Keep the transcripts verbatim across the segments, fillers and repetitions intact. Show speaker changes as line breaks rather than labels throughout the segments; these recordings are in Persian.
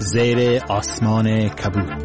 زیر آسمان کبود.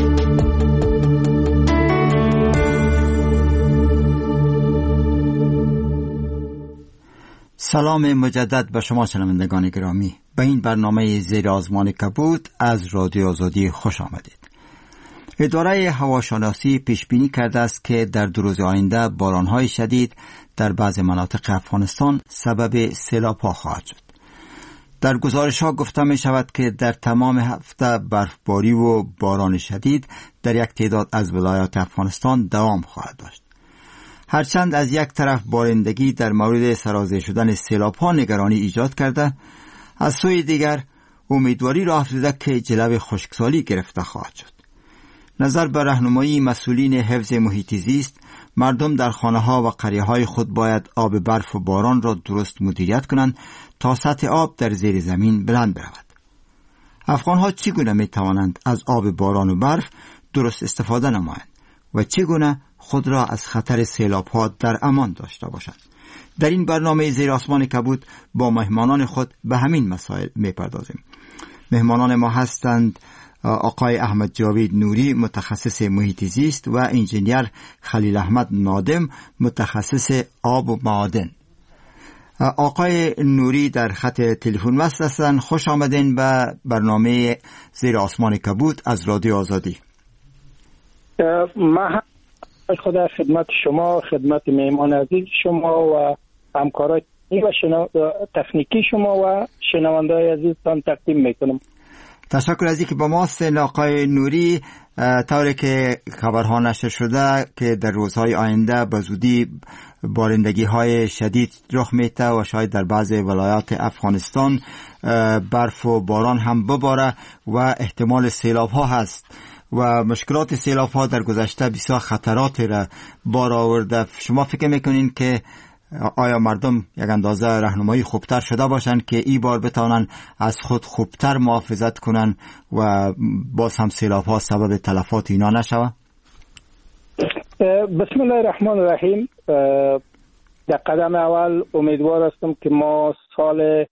سلام مجدد به شما شنوندگان گرامی. به این برنامه زیر آسمان کبود از رادیو آزادی خوش آمدید. اداره هواشناسی پیش بینی کرده است که در دو روز آینده باران‌های شدید در بعض مناطق افغانستان سبب سیلاب‌ها خواهد شد. در گزارش‌ها گفته می شود که در تمام هفته برفباری و باران شدید در یک تعداد از ولایات افغانستان دوام خواهد داشت. هرچند از یک طرف بارندگی در مورد سرازیر شدن سیلاب‌ها نگرانی ایجاد کرده، از سوی دیگر امیدواری را افزوده که جلو خشکسالی گرفته خواهد شد. نظر به راهنمایی مسئولین حفظ محیط زیست، مردم در خانه‌ها و قریه‌های خود باید آب برف و باران را درست مدیریت کنند تا سطح آب در زیر زمین بلند برود. افغان‌ها چگونه می‌توانند از آب باران و برف درست استفاده نمایند و چگونه خود را از خطر سیلاب‌ها در امان داشته باشند؟ در این برنامه زیر آسمان کبود با مهمانان خود به همین مسائل می‌پردازیم. مهمانان ما هستند آقای احمد جاوید نوری، متخصص محیط زیست، و انجینیر خلیل احمد نادم، متخصص آب و معادن. آقای نوری در خط تلفن وصل هستند. خوش آمدین به برنامه زیر آسمان کبود از رادیو آزادی.
من خدا خدمت شما، خدمت مهمان عزیز شما و همکارای و شنو... تکنیکی شما و شنونده‌های عزیزتان تقدیم میکنم.
تشکر از اینکه با ما هستین آقای نوری. طوری که خبرها نشر شده که در روزهای آینده به زودی بارندگی های شدید رخ میده و شاید در بعض ولایات افغانستان برف و باران هم بباره و احتمال سیلاب ها هست و مشکلات سیلاب ها در گذشته بسیار خطرات را بار آورده. شما فکر میکنین که آیا مردم یک اندازه راهنمایی خوبتر شده باشند که این بار بتوانند از خود خوبتر محافظت کنند و باز هم سیلاب ها سبب تلفات اینا نشود؟
بسم الله الرحمن الرحیم. در قدم اول امیدوار هستم که ما سال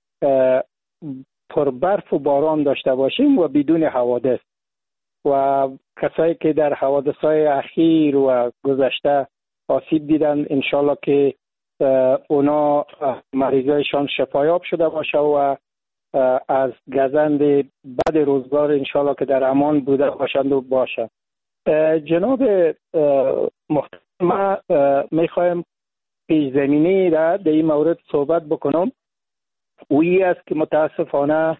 پر برف و باران داشته باشیم و بدون حوادث، و کسایی که در حوادث‌های اخیر و گذشته آسیب دیدن انشالله که اونا مریضایشان شفایاب شده باشه و از گزند بد روزگار انشالله که در امان بوده باشند و باشه. جناب محترم، ما میخوایم پیش زمینه را در این مورد صحبت بکنم. اویی است که متاسفانه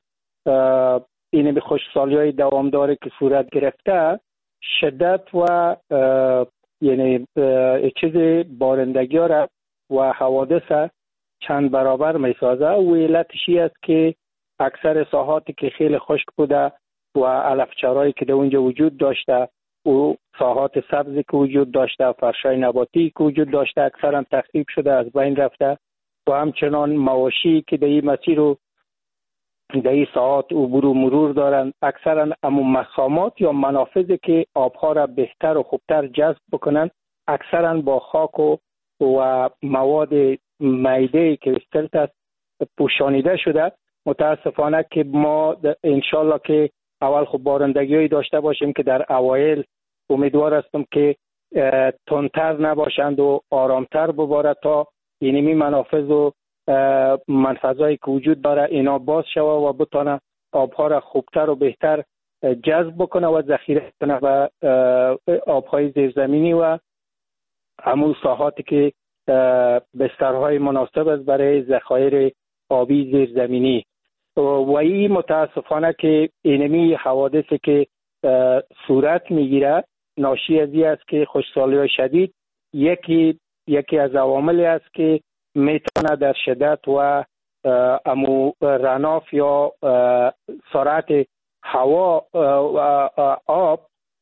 این خشکسالی های دوامداری که صورت گرفته شدت و یعنی چیز بارندگی ها را و حوادث چند برابر می سازه و علتشی است که اکثر ساحاتی که خیلی خشک بوده و علفچرایی که در اونجا وجود داشته و ساحات سبزی که وجود داشته، فرشای نباتی که وجود داشته، اکثرا تخریب شده، از بین رفته و همچنان مواشی که در این مسیر و در این ساحات عبور و مرور دارند اکثرا امو مخامات یا منافذی که آبها را بهتر و خوبتر جذب بکنند اکثرا با خاک و و مواد میده که استلت است پوشانیده شده. متاسفانه که ما انشالله که اول خب بارندگی داشته باشیم که در اوایل امیدوار هستم که تندتر نباشند و آرامتر بباره تا اینمی منافذ و منفذایی که وجود داره اینا باز شوه و بتونه آبها را خوبتر و بهتر جذب بکنه و ذخیره کنه و آبهای زیرزمینی و همون ساحاتی که بسترهای مناسب است برای ذخایر آبی زیرزمینی. و این متاسفانه که اینمی حوادثی که صورت میگیره ناشی از این است که خشکسالی شدید یکی یکی از عواملی است که میتونه در شدت و امو رناف یا سرعت هوا و آب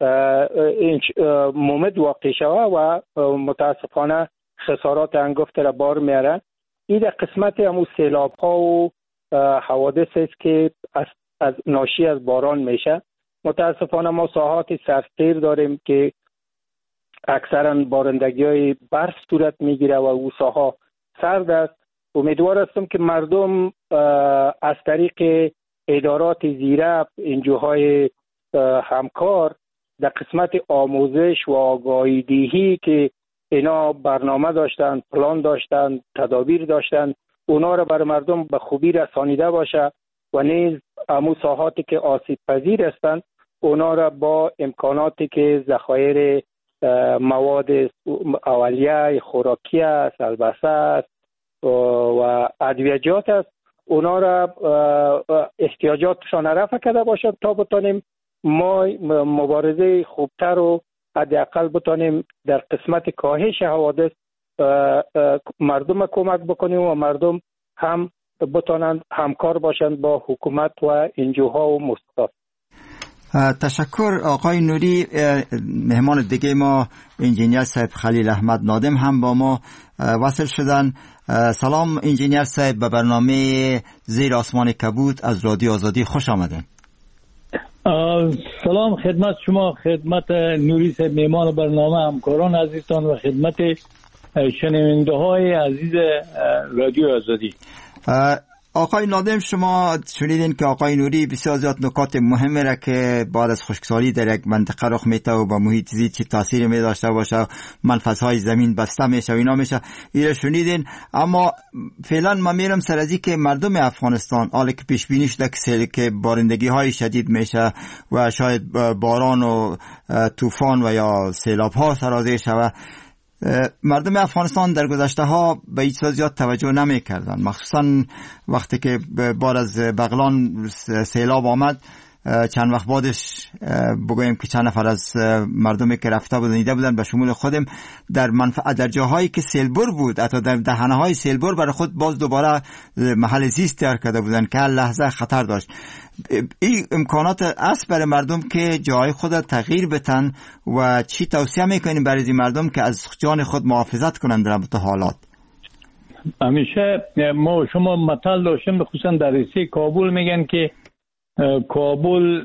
مومد واقع شوه و متاسفانه خسارات انگفت را بار میاره. این در قسمت همون سیلاب ها و حوادث است که از, از ناشی از باران میشه. متاسفانه ما ساحات سرسیر داریم که اکثرا بارندگی های برف صورت میگیره و او ساحا سرد است. امیدوار هستم که مردم از طریق ادارات زیره، انجوهای همکار در قسمت آموزش و آگاهی دهی که اینا برنامه داشتن، پلان داشتن، تدابیر داشتن، اونا را بر مردم به خوبی رسانیده باشه و نیز امو ساحاتی که آسیب پذیر هستند اونا را با امکاناتی که ذخایر مواد اولیه، خوراکی است، البسه است و ادویجات است، اونا را احتیاجاتشان رفع کرده باشد تا بتانیم ما مبارزه خوبتر و حداقل بتانیم در قسمت کاهش حوادث مردم کمک بکنیم و مردم هم بتانند همکار باشند با حکومت و انجوها و مؤسسات.
تشکر آقای نوری. مهمان دیگه ما انجینیر صاحب خلیل احمد نادم هم با ما وصل شدن. سلام انجینیر صاحب، به برنامه زیر آسمان کبود از رادیو آزادی خوش آمدین.
سلام خدمت شما، خدمت نوری صاحب مهمان برنامه، همکاران عزیزتان و خدمت شنونده های عزیز رادیو آزادی.
آقای نادم، شما شنیدین که آقای نوری بسیار زیاد نکات مهمه را که بعد از خشکسالی در یک منطقه رخ میته و با محیط زیست چی تاثیر می داشته باشه، منفذهای زمین بسته میشه و اینا میشه، اینا شنیدین. اما فعلا ما میرم سر از که مردم افغانستان حالا که پیش بینی شده که بارندگی های شدید میشه و شاید باران و طوفان و یا سیلاب ها سرازیر شود، مردم افغانستان در گذشته ها به هیچ زیاد توجه نمی کردن، مخصوصا وقتی که بار از بغلان سیلاب آمد. چند وقت بعدش بگویم که چند نفر از مردمی که رفته بودن دیده بودن به شمول خودم در منفعت در جاهایی که سیلبر بود، حتی در دهنه های سیلبر برای خود باز دوباره محل زیست تیار کرده بودن که هر لحظه خطر داشت. این امکانات است برای مردم که جای خود تغییر بتن و چی توصیه میکنیم برای این مردم که از جان خود محافظت کنند در این حالات؟
همیشه ما شما مثال داشتیم، خصوصا در ریسه کابل میگن که کابل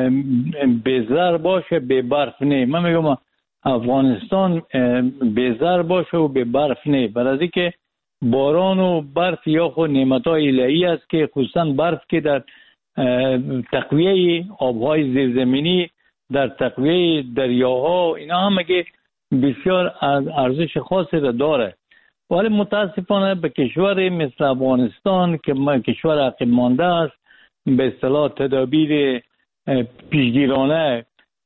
بیزار باشه به برف نه. من میگم افغانستان بیزار باشه و به برف نه، برای که باران و برف یا خود نعمت‌های الهی است که خصوصا برف که در تقویه آبهای زیرزمینی، در تقویه دریاها، اینا هم اگه بسیار ارزش خاصی را داره. ولی متاسفانه به کشور مثل افغانستان که کشور عقب مانده است، به اصطلاح تدابیر پیشگیرانه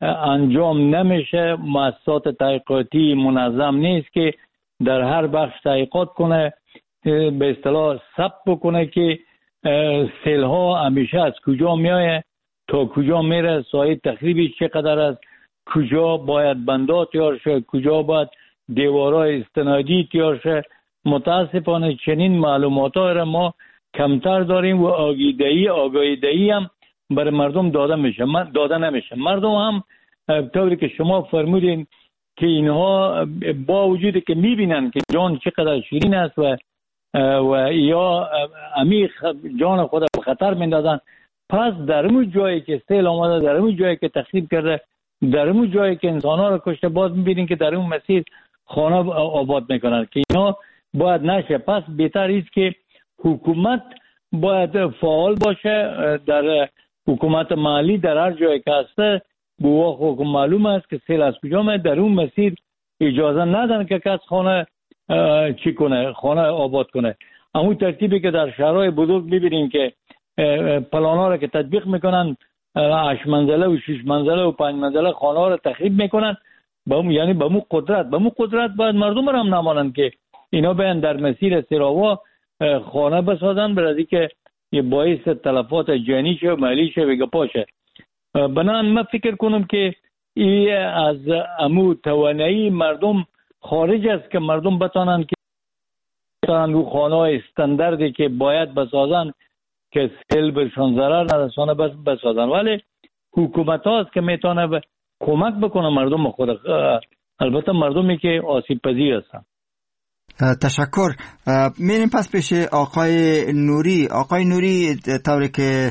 انجام نمیشه، مؤسسات تحقیقاتی منظم نیست که در هر بخش تحقیقات کنه، به اصطلاح ثبت بکنه که سیل ها همیشه از کجا میایه، تا کجا میره، سایه تخریبی چقدر است، کجا باید بندات تیار شه، کجا باید دیوارای استنادی تیار شه. متاسفانه چنین معلومات ها را ما کمتر داریم و آگاهی آگاهی هم برای مردم داده میشه داده نمیشه. مردم هم طوری که شما فرمودین که اینها با وجودی که میبینن که جان چقدر شیرین است و و یا عمیق جان خود به خطر میندازن، پس در اون جایی که سیل آمده، در اون جایی که تخریب کرده، در اون جایی که انسان‌ها رو کشته، باز میبینین که در اون مسیر خانه آباد میکنن که اینا باید نشه. پس بهتر است که حکومت باید فعال باشه، در حکومت محلی در هر جایی که هسته به واقع معلوم است که سیل از کجا میاد، در اون مسیر اجازه ندن که کس خانه چی کنه، خانه آباد کنه. همون ترتیبی که در شهرهای بزرگ میبینیم که پلانا را که تطبیق میکنن، هشت منزله و شش منزله و پنج منزله خانه ها را تخریب میکنن، با هم یعنی با مو قدرت با مو قدرت باید مردم را هم نمانند که اینا بیان در مسیر سراوا خانه بسازن، برای که یه باعث تلفات جانی شه و مالی شه و گپاشه. بنان من فکر کنم که ای از امو توانایی مردم خارج است که مردم بتانن که بتانن رو خانه استانداردی که باید بسازن که سیل برشان ضرر نرسانه بس بسازن. ولی حکومت هاست که میتونه کمک بکنه مردم خود، البته مردمی که آسیب پذیر هستن.
تشکر. میریم پس پیش آقای نوری. آقای نوری، طوری که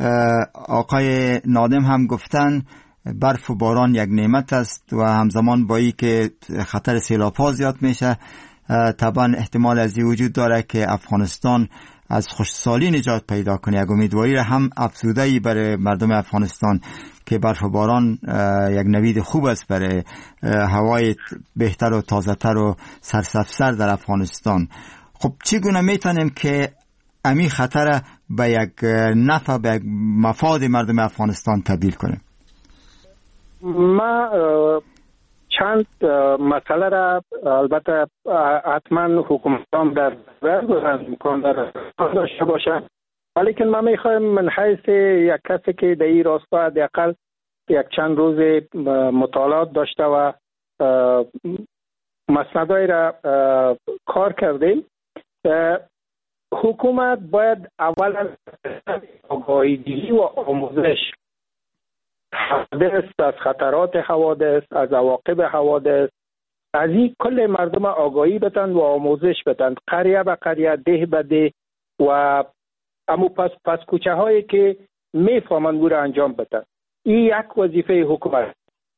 آقای نادم هم گفتن، برف و باران یک نعمت است و همزمان با ای که خطر سیلاب ها زیاد میشه، طبعا احتمال از این وجود داره که افغانستان از خشکسالی نجات پیدا کنه، یک امیدواری را هم افزوده‌ای برای مردم افغانستان که برف و باران یک نوید خوب است برای هوای بهتر و تازه‌تر و سرسبزتر در افغانستان. خب چگونه میتونیم که امی خطر به یک نفع، به یک مفاد مردم افغانستان تبدیل کنیم؟
ما چند مسئله را البته حتما حکومتان در نظر امکان داشته باشند، ولیکن ما میخوایم من حیث یک کسی که در این راستا حداقل یک چند روز مطالعات داشته و مسندای را کار کردیم. حکومت باید اولا آگاهی و آموزش حوادث، از خطرات حوادث، از عواقب حوادث، از این کل مردم آگاهی بتن و آموزش بتن، قریه به قریه، ده به ده، و امو پس پس کوچه هایی که میفهمن او را انجام بتن. این یک وظیفه حکومت.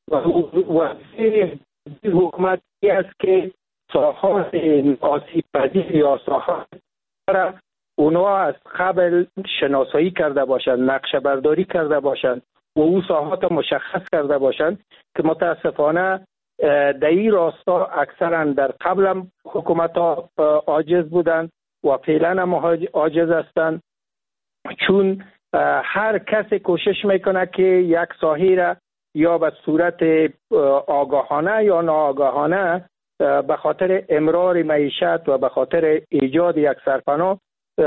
وظیفه حکومت این است که ساحات آسیب پذیر یا ساحات را اونها از قبل شناسایی کرده باشند، نقشه برداری کرده باشند و او ساحات مشخص کرده باشند که متاسفانه در این راستا اکثرا در قبل هم حکومت ها عاجز بودند و فعلا هم عاجز هستند، چون هر کس کوشش میکنه که یک ساحه را یا به صورت آگاهانه یا ناآگاهانه به خاطر امرار معیشت و به خاطر ایجاد یک سرپناه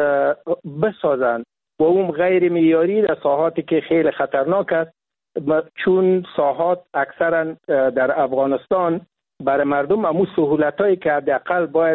بسازند و اون غیر معیاری در ساحاتی که خیلی خطرناک است، چون ساحات اکثرا در افغانستان برای مردم امو سهولتایی که حداقل باید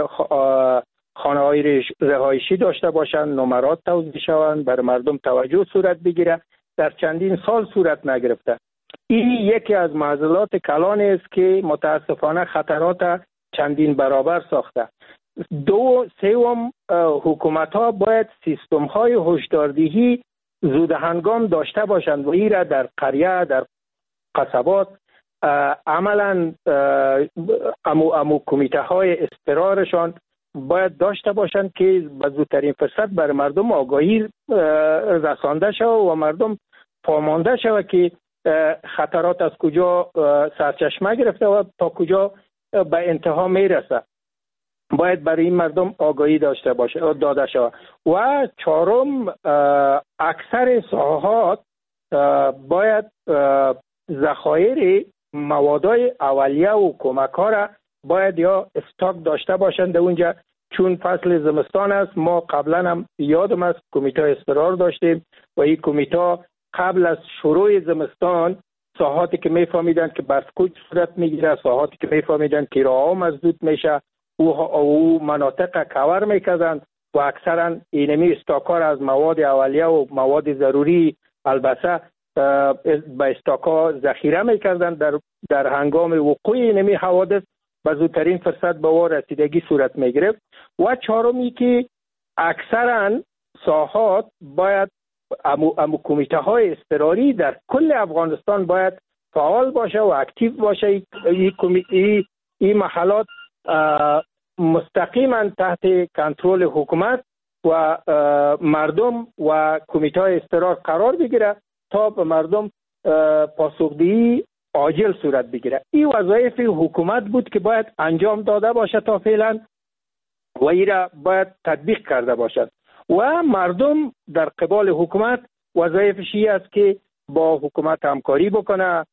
خانه‌های رهایشی داشته باشند، نمرات توزیع شوند، برای مردم توجه صورت بگیره، در چندین سال صورت نگرفته. این یکی از معضلات کلان است که متاسفانه خطرات چندین برابر ساخته. دو سوم، حکومت ها باید سیستم های هشداردهی زود هنگام داشته باشند و این را در قریه، در قصبات عملا امو, امو کمیته های اضطرارشان باید داشته باشند که به زودترین فرصت بر مردم آگاهی رسانده شود و مردم فهمانده شود که خطرات از کجا سرچشمه گرفته و تا کجا به انتها میرسه. باید برای این مردم آگاهی داشته باشه داده شود. و چهارم، اکثر ساحات باید ذخایر موادای اولیه و کمک ها را باید یا استاک داشته باشند در اونجا، چون فصل زمستان است. ما قبلا هم یادم است کمیته اضطرار داشتیم و این کمیته قبل از شروع زمستان ساحاتی که میفهمیدن که برفکوچ صورت میگیره، ساحاتی که میفهمیدن که راه مسدود میشه، او او مناطق کور میکردن و اکثرا اینمی استاکار از مواد اولیه و مواد ضروری البته به استاکا ذخیره میکردن در در هنگام وقوع اینمی حوادث به زودترین فرصت به وار رسیدگی صورت میگرفت. و چهارمی که اکثرا ساحات باید امو, امو کمیته های اضطراری در کل افغانستان باید فعال باشه و اکتیو باشه. این ای, ای محلات مستقیما تحت کنترل حکومت و مردم و کمیته های اضطرار قرار بگیره تا به مردم پاسخگویی عاجل صورت بگیره. این وظایف حکومت بود که باید انجام داده باشه تا فعلا و این را باید تطبیق کرده باشد. و مردم در قبال حکومت وظایفش این است که با حکومت همکاری بکنه،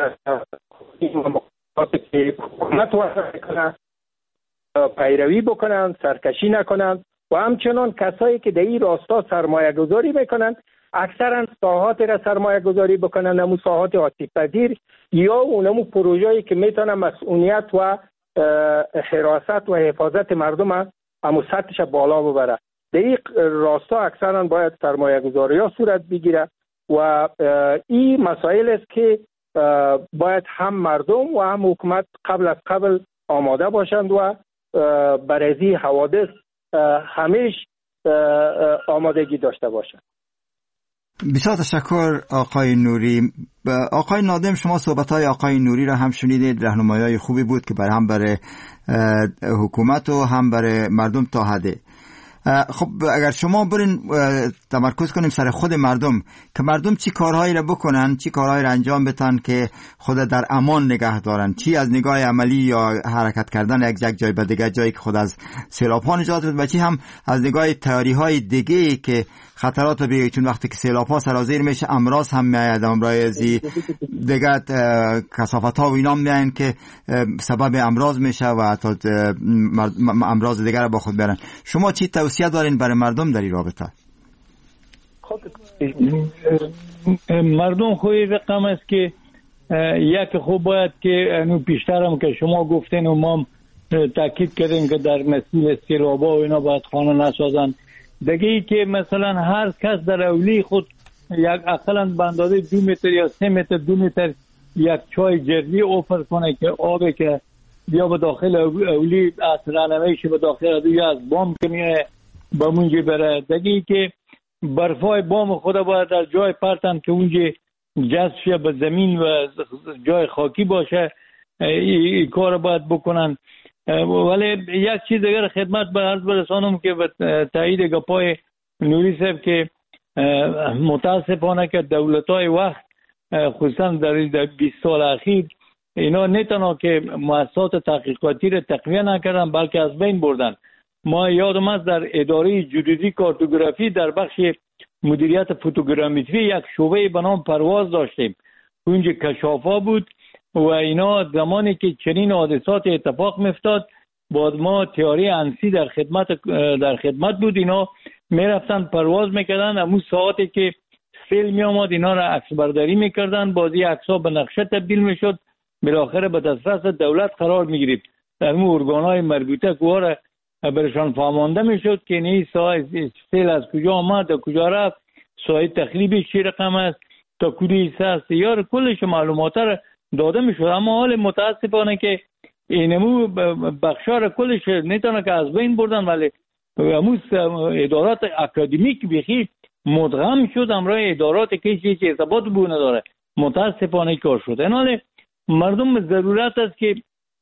حکومت وظایف کنه، پیروی بکنن، سرکشی نکنن و همچنان کسایی که در این راستا سرمایه گذاری میکنن اکثرا ساحات را سرمایه گذاری بکنن، همون ساحات آسیب پذیر یا اونمو پروژه‌ای که میتونه مسئولیت و حراست و حفاظت مردم همون سطحش بالا ببره. در این راستا اکثرا باید سرمایه گذاری ها صورت بگیره و این مسائل است که باید هم مردم و هم حکومت قبل از قبل آماده باشند و برای حوادث همیش آمادگی داشته باشند.
بسیار تشکر آقای نوری. آقای نادم، شما صحبت‌های آقای نوری را هم شنیدید، راهنمایی‌های خوبی بود که برای هم برای حکومت و هم برای مردم تا حده. خب اگر شما برین تمرکز کنیم سر خود مردم که مردم چی کارهایی را بکنن، چی کارهایی را انجام بدن که خود در امان نگه دارن، چی از نگاه عملی یا حرکت کردن یک یک جای به دیگر جایی که خود از سیلاب ها نجات بده و چی هم از نگاه تیاری های دیگه که خطرات بیه، چون وقتی که سیلاب ها سرازیر میشه امراض هم میاد، امراضی دیگر کثافت ها و اینا میان که سبب امراض میشه و حتی امراض دیگر را با خود برن. شما چی توصیه دارین برای مردم در این رابطه؟
مردم خوی رقم است که یک خوب باید که انو پیشترم که شما گفتین و ما تاکید کردیم که در مسئله سیلابا و اینا باید خانه نسازن. دیگه ای که مثلا هر کس در اولی خود یک اقلا به اندازه دو متر یا سه متر دو متر یک چای جردی اوفر کنه که آبی که یا به داخل اولی اصلا نمیشه به داخل یا از بام که میه به اونجا بره. دیگه ای که برفای بام خود باید در جای پرتن که اونجا جذب شه به زمین و جای خاکی باشه، این کار باید بکنن. ولی یک چیز دیگر خدمت به عرض برسانم که به تایید گپای نوری صاحب که متاسفانه که دولت‌های وقت خصوصا در بیست سال اخیر اینا نه تنها که مؤسسات تحقیقاتی را تقویه نکردن بلکه از بین بردن. ما یادم است در اداره جیودزی کارتوگرافی در بخش مدیریت فوتوگرامتری یک شعبه به نام پرواز داشتیم. اونجا کشافا بود و اینا زمانی که چنین حادثات اتفاق میافتاد بعد ما تئوری انسی در خدمت در خدمت بود، اینا میرفتن پرواز میکردن، همون ساعتی که سیل میامد اینا را عکس برداری میکردن، بازی عکس‌ها به نقشه تبدیل میشد، بالاخره به دسترس دولت قرار میگرفت. در اون ارگان‌های مربوطه کوره برشان فهمانده میشد که این ساعت سیل از کجا آمد و کجا رفت، ساعت تخریبش چی رقم است، تا کدی است، یا کلش معلومات را داده میشد. اما حال متاسفانه که اینمو بخشار کلش نیتونه که از بین بردن، ولی همون ادارات اکادمیک بیخی مدغم شد امرای ادارات که چیز ارتباط بو نداره. متاسفانه کار شد. این حال مردم ضرورت است که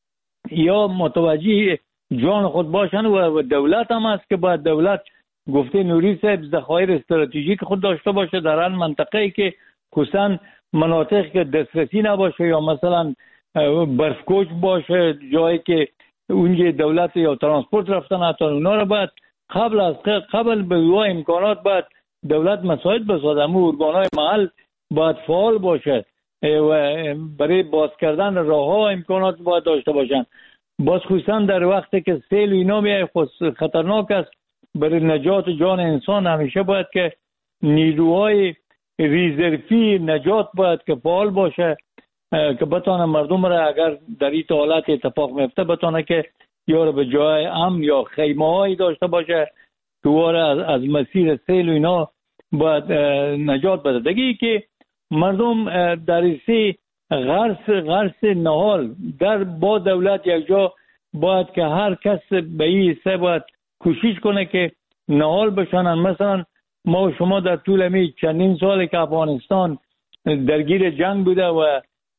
یا متوجه جان خود باشن و دولت هم است که باید دولت گفته نوری صاحب ذخایر استراتژیک خود داشته باشه در هر منطقه‌ای که خصوصا مناطق که دسترسی نباشه یا مثلا برفکوچ باشه، جایی که اونجا دولت یا ترانسپورت رفتن حتی اونا رو باید قبل از قبل به وای امکانات باید دولت مساعد بسازه. امو ارگان‌های محل باید فعال باشه و برای باز کردن راه‌ها امکانات باید داشته باشن. باز خصوصا در وقتی که سیل اینا میاد خطرناک است برای نجات جان انسان، همیشه باید که نیروهای ریزرفی نجات باید که فعال باشه که بتونه مردم را اگر در این حالت اتفاق میفته بتونه که یا به جای امن یا خیمه هایی داشته باشه که از, از مسیر سیل و اینا باید نجات بده. دیگه که مردم در سی غرس غرس نهال در با دولت یک جا باید که هر کس به این سه باید کوشش کنه که نهال بشنن. مثلا ما و شما در طول می چندین سال که افغانستان درگیر جنگ بوده و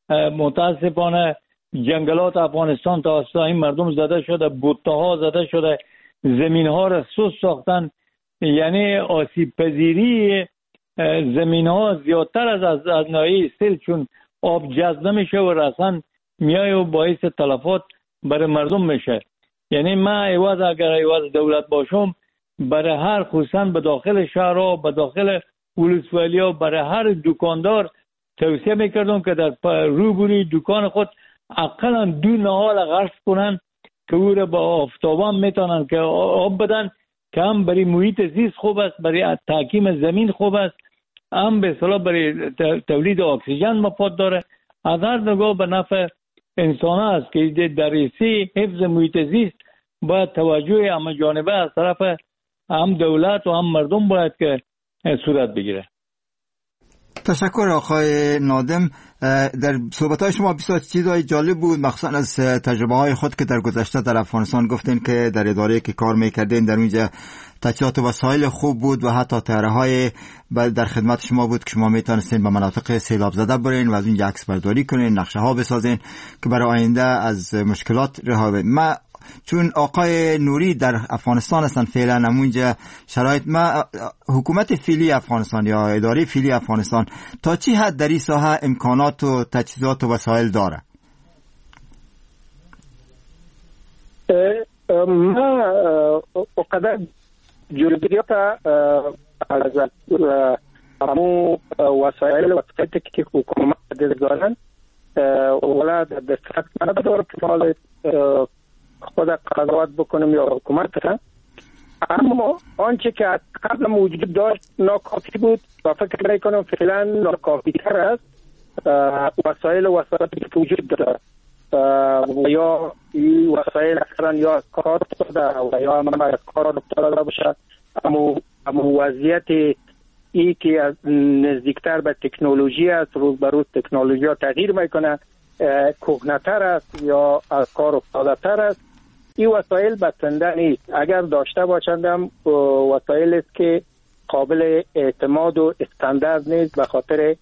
متاسفانه جنگلات افغانستان توسط این مردم زده شده، بوته ها زده شده، زمین ها را سوس ساختن، یعنی آسیب پذیری زمین ها زیادتر از از, از ناحیه سیل چون آب جذب نمیشه و رسن میای و باعث تلفات برای مردم میشه. یعنی من ایواز اگر ایواز دولت باشم برای هر خصوصا به داخل شهرها به داخل ولسوالی‌ها برای هر دکاندار توصیه میکردم که در روبروی دکان خود اقلا دو نهال غرس کنن که او را با آفتابان میتونن که آب بدن که هم برای محیط زیست خوب است، برای تحکیم زمین خوب است، هم به اصطلاح برای تولید اکسیژن مفاد داره. از هر نگاه به نفع انسان است که در سی حفظ محیط زیست باید توجه همه جانبه از طرف هم دولت و هم مردم باید که صورت بگیره.
تشکر آقای نادم. در صحبت‌های شما بسیار چیزهای جالب بود، مخصوصا از تجربه های خود که در گذشته در افغانستان گفتین که در اداره که کار میکردین در اونجا تجهیزات وسایل خوب بود و حتی طرح‌های در خدمت شما بود که شما میتونستین به مناطق سیلاب زده برین و از اون عکس برداری کنین، نقشه ها بسازین که برای آینده از مشکلات رها بشین. ما چون آقای نوری در افغانستان هستن فعلا، همونجا شرایط ما حکومت فعلی افغانستان یا اداره فعلی افغانستان تا چی حد در این ساحه امکانات و تجهیزات و وسایل داره؟
ما وقدر جلوگیریات از همون وسایل و وسایلی که حکومت دارن ولا در صحت نداره که حال خود قضاوت بکنم یا حکومت را، اما آنچه که از قبل موجود داشت ناکافی بود و فکر میکنم فعلا ناکافی تر است. وسایل و وسایلی که وجود داره و یا این وسایل اکثرا یا از کار افتاده و یا هم از کار افتاده باشه، اما وضعیت ای که از نزدیکتر به تکنولوژی است، روز به روز تکنولوژی ها تغییر میکنه، کهنه‌تر است یا از کار افتاده تر است. این وسایل بسنده نیست. اگر داشته باشند هم وسایل است که قابل اعتماد و استاندارد نیست به خاطر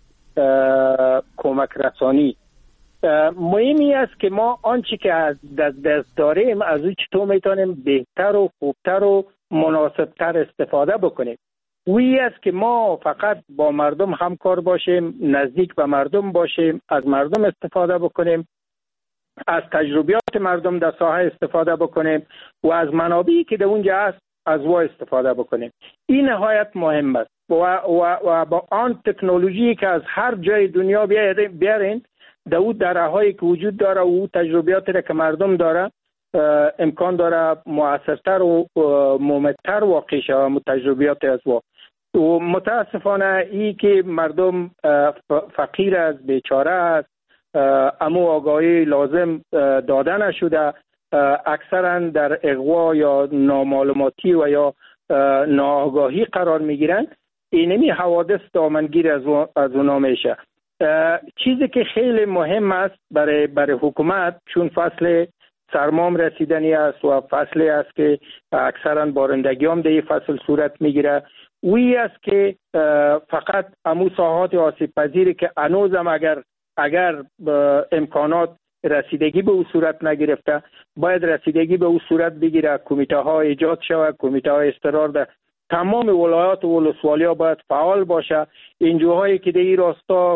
کمک رسانی. مهمی است که ما آنچه که از دست دست داریم از او چطور میتونیم بهتر و خوبتر و مناسبتر استفاده بکنیم. وی است که ما فقط با مردم همکار باشیم، نزدیک به مردم باشیم، از مردم استفاده بکنیم، از تجربیات مردم در ساحه استفاده بکنیم و از منابعی که در اونجا است از وا استفاده بکنیم. این نهایت مهم است و, و, و با آن تکنولوژی که از هر جای دنیا بیارین در اون درهایی که وجود داره و اون تجربیاتی را که مردم داره امکان داره مؤثرتر و مومدتر واقع شود تجربیات از وا. و متاسفانه ای که مردم فقیر است، بیچاره است، اما آگاهی لازم داده نشده، اکثرا در اغوا یا نامعلوماتی و یا ناآگاهی قرار میگیرن. اینمی حوادث دامنگیر از از اونا میشه. چیزی که خیلی مهم است برای برای حکومت، چون فصل سرمام رسیدنی است و فصلی است که اکثرا بارندگی هم در این فصل صورت میگیره، وی است که فقط امو ساحات آسیب پذیری که هنوزم اگر اگر امکانات رسیدگی به او صورت نگرفته باید رسیدگی به او صورت بگیره. کمیته ها ایجاد شود، کمیته های استقرار در تمام ولایات و ولسوالی ها باید فعال باشه. انجوهایی که در این راستا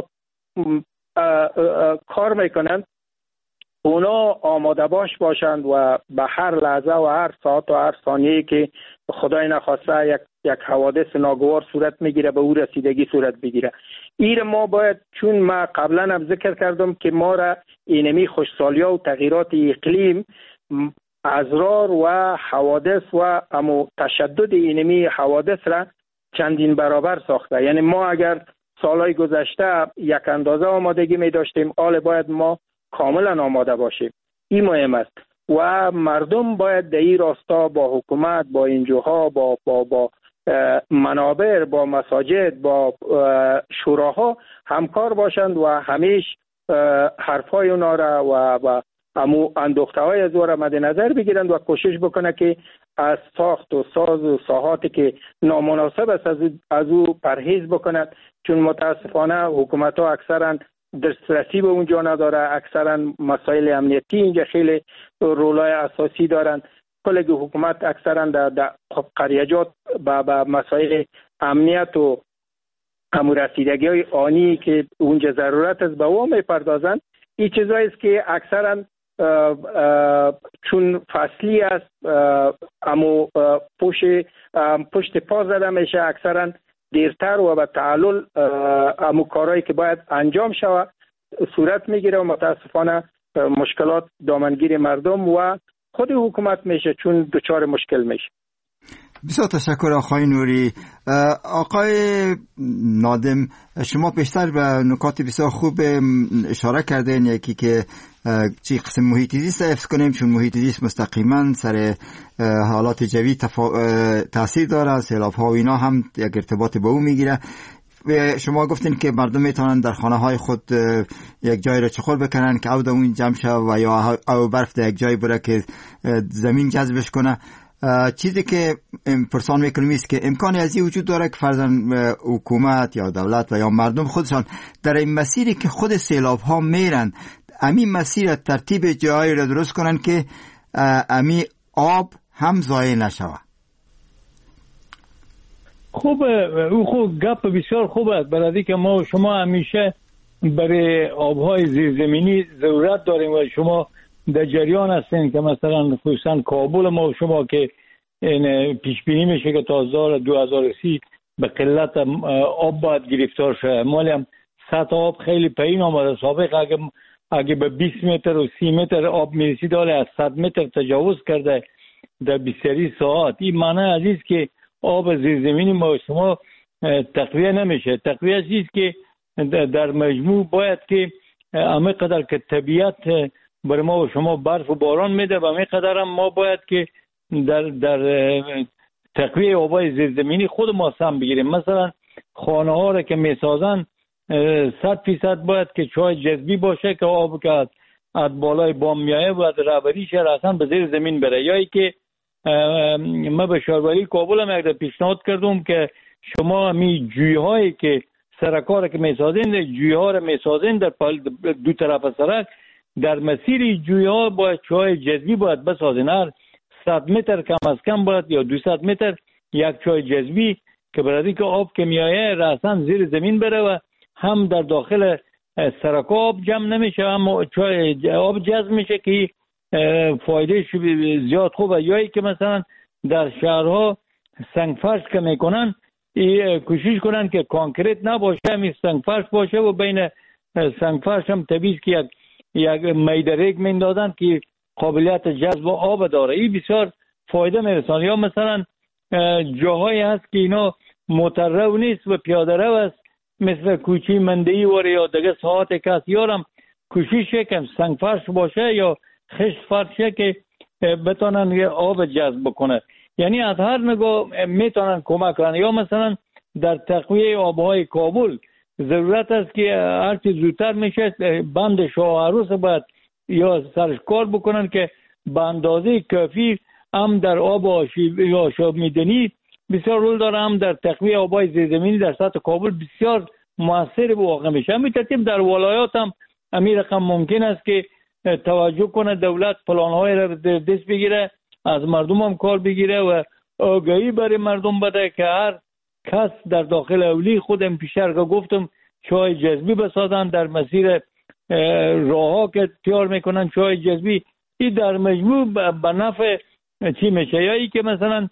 کار میکنند اونا آماده باش باشند و به هر لحظه و هر ساعت و هر ثانیه که خدای نخواسته یک یک حوادث ناگوار صورت میگیره به او رسیدگی صورت بگیره. این ما باید، چون ما قبلا هم ذکر کردم که ما را اینمی خوشسالیا و تغییرات اقلیم ازرار و حوادث و امو تشدد اینمی حوادث را چندین برابر ساخته. یعنی ما اگر سالهای گذشته یک اندازه آمادگی می داشتیم، حال باید ما کاملا آماده باشیم. این مهم است و مردم باید در این راستا با حکومت، با انجوها، با با با منابر، با مساجد، با شوراها همکار باشند و همیش حرفای اونا را و و امو اندوخته های از او را مد نظر بگیرند و کوشش بکنه که از ساخت و ساز و ساحاتی که نامناسب است از, از او پرهیز بکند. چون متاسفانه حکومت ها اکثرا دسترسی به اونجا نداره، اکثرا مسائل امنیتی اینجا خیلی رولای اساسی دارند. کلی حکومت اکثرا در, در قریجات با, با مسائل امنیت و همو رسیدگی های آنی که اونجا ضرورت است به او میپردازند. این چیزایی است که اکثرا چون فصلی است اما پشت پشت پا زده میشه، اکثرا دیرتر و به تعلل امو کارهایی که باید انجام شود صورت میگیره و متاسفانه مشکلات دامنگیر مردم و خود حکومت میشه، چون دچار مشکل میشه.
بسیار تشکر آقای نوری. آقای نادم، شما بیشتر به نکات بسیار خوب اشاره کردین. یکی که چی قسم محیط زیست حفظ کنیم، چون محیط زیست مستقیما سر حالات جوی تفا... تاثیر داره، سیلاب ها و اینا هم یک ارتباط به اون میگیره. شما گفتین که مردم میتونن در خانه های خود یک جای را چخور بکنن که او در اون جمع شد و یا او برف در یک جای بره که زمین جذبش کنه. چیزی که پرسان میکنیم است که امکانی از این وجود داره که فرضاً حکومت یا دولت و یا مردم خودشان در این مسیری که خود سیلاب ها میرن، همین مسیر ترتیب جایی را درست کنن که امی آب هم ضایع نشود.
خوب، او خوب گپ بسیار خوب است، برای که ما شما همیشه برای آبهای زیرزمینی ضرورت داریم و شما در جریان هستین که مثلا خصوصا کابل ما شما که پیش بینی میشه که تا دو هزار و سی به قلت آب باید گرفتار شه. مالی هم سطح آب خیلی پایین آمده. سابق اگه اگه به بیست متر و سی متر آب میرسید حالا از صد متر تجاوز کرده در بیست ساعت. این معنی عزیز که آب زیرزمینی ما شما تقویه نمیشه. تقویه چیست که در مجموع باید که همه قدر که طبیعت برای ما و شما برف و باران میده و همه قدر هم ما باید که در در تقویه آبای زیرزمینی خود ما سهم بگیریم. مثلا خانه ها را که میسازن صد فیصد باید که چای جذبی باشه که آب که از بالای بام میایه و رهبریش اصلا به زیر زمین بره. یا ای که ما به شهروری کابل هم یک پیشنهاد کردم که شما می جوی هایی که سرکار که میسازین جوی ها را میسازین در دو طرف سرک، در مسیر جوی ها باید چای جذبی باید بسازین. هر صد متر کم از کم باید یا دویست متر یک چای جذبی که برای که آب که میایه راسن زیر زمین بره و هم در داخل سرک آب جمع نمیشه هم چای آب جذب میشه که فایده زیاد خوبه. یایی که مثلا در شهرها سنگ فرش که میکنن کوشش کنن که کانکریت نباشه، همین سنگ فرش باشه و بین سنگ فرش هم طبیعی که یک یک میدرک میندازن که قابلیت جذب آب داره. این بسیار فایده میرسونه. یا مثلا جاهایی هست که اینا موتر نیست و پیاده رو است، مثل کوچی مندهی وره یا دیگه ساعت کس یارم کوشش کن سنگ فرش باشه یا خشت فرشه که بتونن آب جذب بکنه. یعنی از هر نگاه میتونن کمک کنن. یا مثلا در تقویه آبهای کابل ضرورت است که هرچی زودتر میشه بند شاه عروس باید یا سرش کار بکنن که به اندازه کافی هم در آب آشاب میدنی بسیار رول داره، هم در تقویه آبهای زیرزمینی در سطح کابل بسیار موثر واقع میشه. همین ترتیب در ولایات هم همین رقم ممکن است که توجه کنه دولت پلان‌های را دست بگیره، از مردم هم کار بگیره و آگاهی برای مردم بده که هر کس در داخل اولی خودم پیشتر که گفتم چای جذبی بسازن در مسیر راهها که تیار میکنن چای جذبی. این در مجموع به نفع چی میشه؟ یا ای که مثلا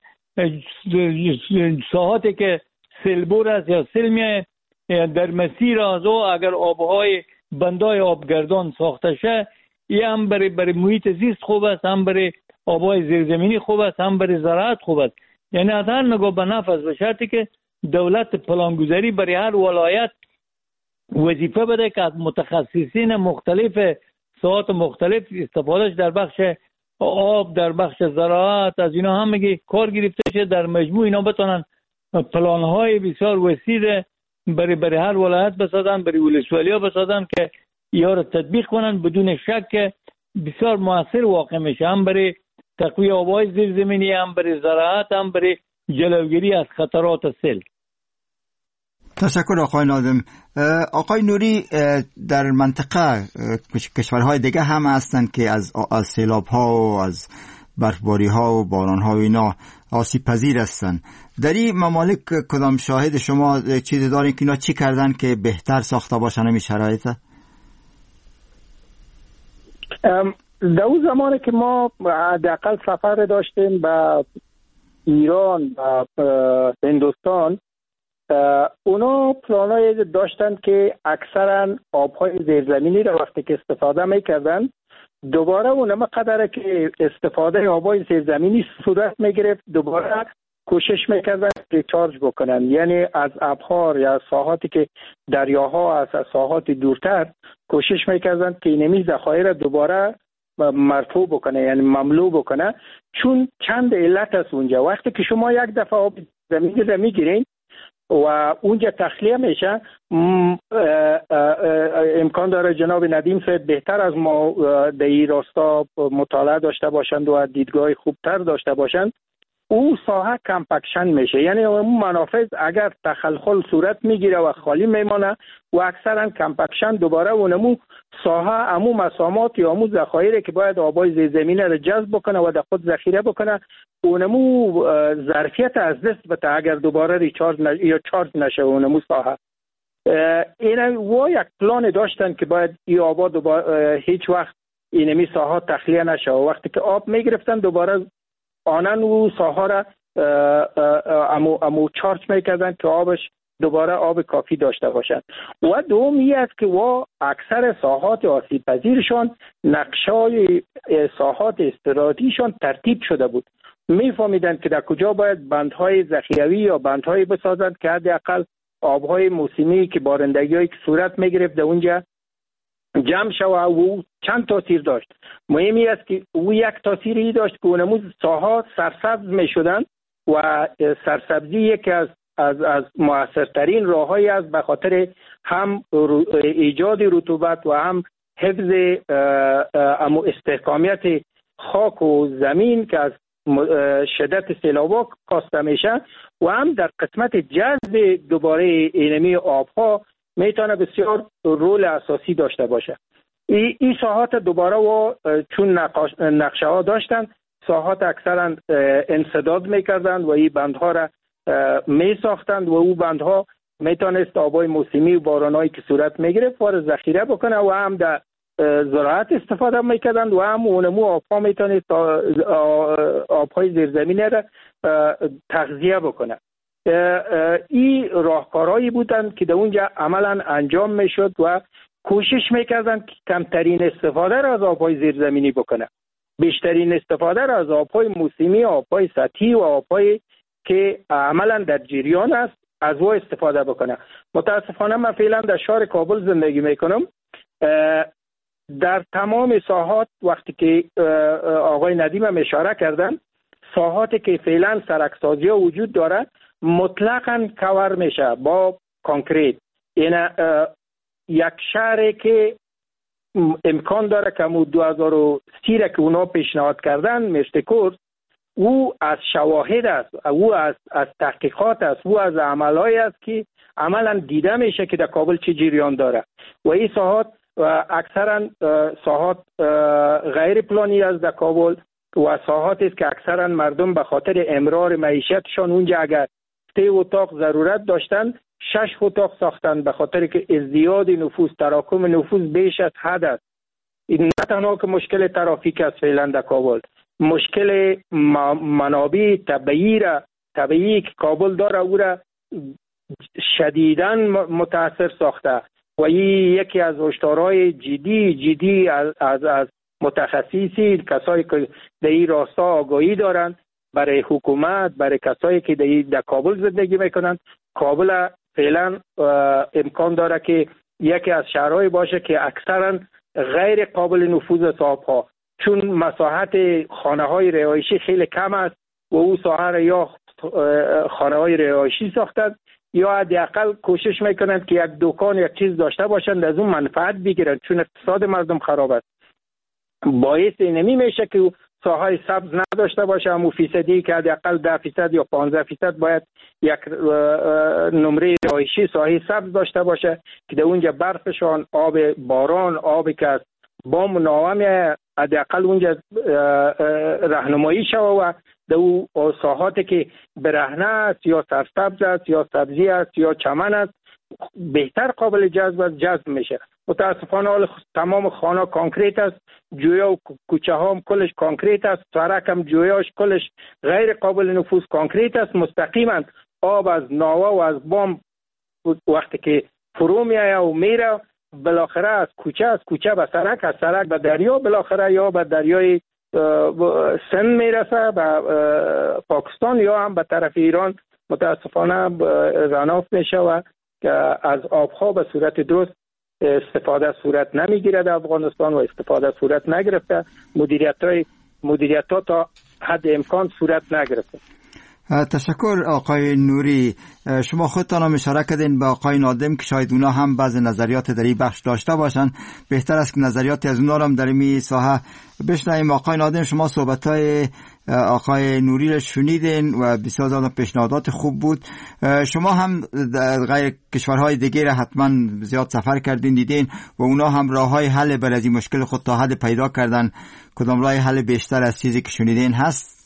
ساحاتی که سیلبور است یا سیل میه در مسیر از او اگر آبهای بندای آبگردان ساخته شه، این هم برای برای محیط زیست خوب است، هم برای آبهای زیرزمینی خوب است، هم برای زراعت خوب است. یعنی از هر نگاه به نفع است، به شرطی که دولت پلانگذاری برای هر ولایت وظیفه بده که از متخصصین مختلف ساعات مختلف استفادهش در بخش آب، در بخش زراعت، از اینا هم میگه کار گرفته شه. در مجموع اینا بتونن پلان‌های بسیار وسیع برای برای هر ولایت بسازن، برای ولسوالی‌ها بسازن که یا رو تطبیق کنن بدون شک که بسیار موثر واقع میشه، هم برای تقویه آب‌های زیرزمینی، هم برای زراعت، هم برای جلوگیری از خطرات سیل.
تشکر آقای ناظم. آقای نوری، در منطقه کشورهای دیگه هم هستند که از از سیلاب‌ها و از برفباری‌ها و باران‌ها و اینا آسیب پذیر هستند. در این ممالک کدام شاهد شما چیزی دارین که اینا چی کردن که بهتر ساخته باشن این شرایط؟
در اون زمانی که ما حداقل سفر داشتیم به ایران و هندوستان، اونا پلانای داشتن که اکثرا آبهای زیرزمینی را وقتی که استفاده میکردن دوباره اونم قدره که استفاده آبهای زیرزمینی صورت میگرفت دوباره کوشش میکردن ریچارج بکنن، یعنی از ابحار یا ساحاتی که دریاها از ساحات دورتر کوشش میکردن که اینمی ذخایر دوباره مرفوع بکنه، یعنی مملو بکنه. چون چند علت است اونجا. وقتی که شما یک دفعه آب زمینی را میگیرین و اونجا تخلیه میشه، امکان داره جناب ندیم صاحب بهتر از ما در این راستا مطالعه داشته باشند و دیدگاه خوبتر داشته باشند. او ساحه کمپکشن میشه، یعنی اون منافذ اگر تخلخل صورت میگیره و خالی میمانه و اکثرا کمپکشن دوباره اونمو ساحه امو مسامات یا امو ذخایر که باید آبای زیرزمینی را جذب بکنه و در خود ذخیره بکنه اونمو ظرفیت از دست بده اگر دوباره ریچارج نش... یا چارج نشه اونمو ساحه. این و یک پلان داشتن که باید این آبا دوباره هیچ وقت اینمی ساحه تخلیه نشه و وقتی که آب میگرفتن دوباره آنن و ساحه را امو, امو چارج میکردن که آبش دوباره آب کافی داشته باشند. و دوم این است که و اکثر ساحات آسیب پذیرشان نقشای ساحات استراتیژیشان ترتیب شده بود، میفهمیدند که در کجا باید بندهای ذخیروی یا بندهای بسازند که حداقل آبهای موسمی که بارندگی‌هایی که صورت میگرفت در اونجا جمع شو. و او چند تاثیر داشت. مهمی است که او یک تاثیری داشت که اونمو ساحات سرسبز میشدند و سرسبزی یکی از از از موثرترین راههایی است به خاطر هم ایجاد رطوبت و هم حفظ امو استحکامیت خاک و زمین که از شدت سیلابا کاسته میشه و هم در قسمت جذب دوباره اینمی آبها میتونه بسیار رول اساسی داشته باشه. این ای ساحات دوباره و چون نقشه ها داشتن ساحات اکثرا انسداد میکردند و این بندها را می ساختند و او بندها میتونست آبای موسمی و بارانایی که صورت میگرفت وارد ذخیره بکنه و هم در زراعت استفاده میکردند و هم اونمو آبها میتونست آبهای زیرزمینی را تغذیه بکنه. این راهکارهایی بودند که در اونجا عملا انجام میشد و کوشش میکردند که کمترین استفاده را از آبهای زیرزمینی بکنه، بیشترین استفاده را از آبهای موسمی، آبهای سطحی و آبهای که عملا در جریان است از او استفاده بکنه. متاسفانه من فعلا در شهر کابل زندگی میکنم. در تمام ساحات وقتی که آقای ندیم هم اشاره کردن ساحاتی که فعلا سرکسازی ها وجود داره مطلقاً کور میشه با کانکریت. این یک شهری که امکان داره که مو دو هزار و سی را که اونا پیشنهاد کردن مشتکورس او از شواهد است، او از از تحقیقات است، او از عملهای است که عملا دیده میشه که در کابل چه جریان داره و این ساحات اکثرا ساحات غیر پلانی است در کابل و ساحاتی است که اکثرا مردم به خاطر امرار معیشتشان اونجا اگر سه اتاق ضرورت داشتن شش اتاق ساختن به خاطر که ازدیاد نفوس، تراکم نفوس بیش از حد است. این نه تنها که مشکل ترافیک است فعلا در کابل، مشکل منابع طبیعی را طبیعی که کابل داره او را شدیداً متاثر ساخته و این یکی از هشدارهای جدی جدی از از, از متخصصی کسایی که در این راستا آگاهی دارند برای حکومت، برای کسایی که در, در کابل زندگی میکنند. کابل فعلا امکان داره که یکی از شهرهای باشه که اکثرا غیر قابل نفوذ است آبها، چون مساحت خانه های رهایشی خیلی کم است و او ساحه را یا خانه های رهایشی ساختند یا حداقل کوشش میکنند که یک دکان یک چیز داشته باشند از اون منفعت بگیرند، چون اقتصاد مردم خراب است. باعث اینمی میشه که ساحه سبز نداشته باشه، همون فیصدی که حداقل ده فیصد یا پانزده فیصد باید یک نمره رهایشی ساحه سبز داشته باشه که در اونجا برفشان، آب باران، آبی که از بام و ناوه حداقل اونجا راهنمایی شوه و در او ساحاتی که برهنه است یا سرسبز است یا سبزی است یا چمن است بهتر قابل جذب است، جذب میشه. متاسفانه حال تمام خانه کانکریت است، جویا و کوچه ها هم کلش کانکریت است، سرک هم جویاش کلش غیر قابل نفوذ کانکریت است. مستقیما آب از ناوه و از بام وقتی که فرو میایه و میره بالاخره از کوچه از کوچه به سرک، از سرک به دریا، بالاخره یا به دریای سند میرسه به پاکستان یا هم به طرف ایران متاسفانه رناف میشه و از آبها به صورت درست استفاده صورت نمیگیره در افغانستان و استفاده صورت نگرفته. مدیریت های مدیریت ها تا حد امکان صورت نگرفته.
تشکر آقای نوری. شما خودتان هم اشاره کردین به آقای نادم که شاید اونا هم بعض نظریات در این بخش داشته باشن. بهتر است که نظریاتی از اونا هم در این ساحه بشنویم. آقای نادم، شما صحبت‌های آقای نوری را شنیدین و بسیار زیاد پیشنهادات خوب بود. شما هم غیر کشورهای دیگه را حتما زیاد سفر کردین دیدین و اونا هم راههای حل بر از این مشکل خود تا حد پیدا کردن. کدام راه حل بیشتر از چیزی که شنیدین هست؟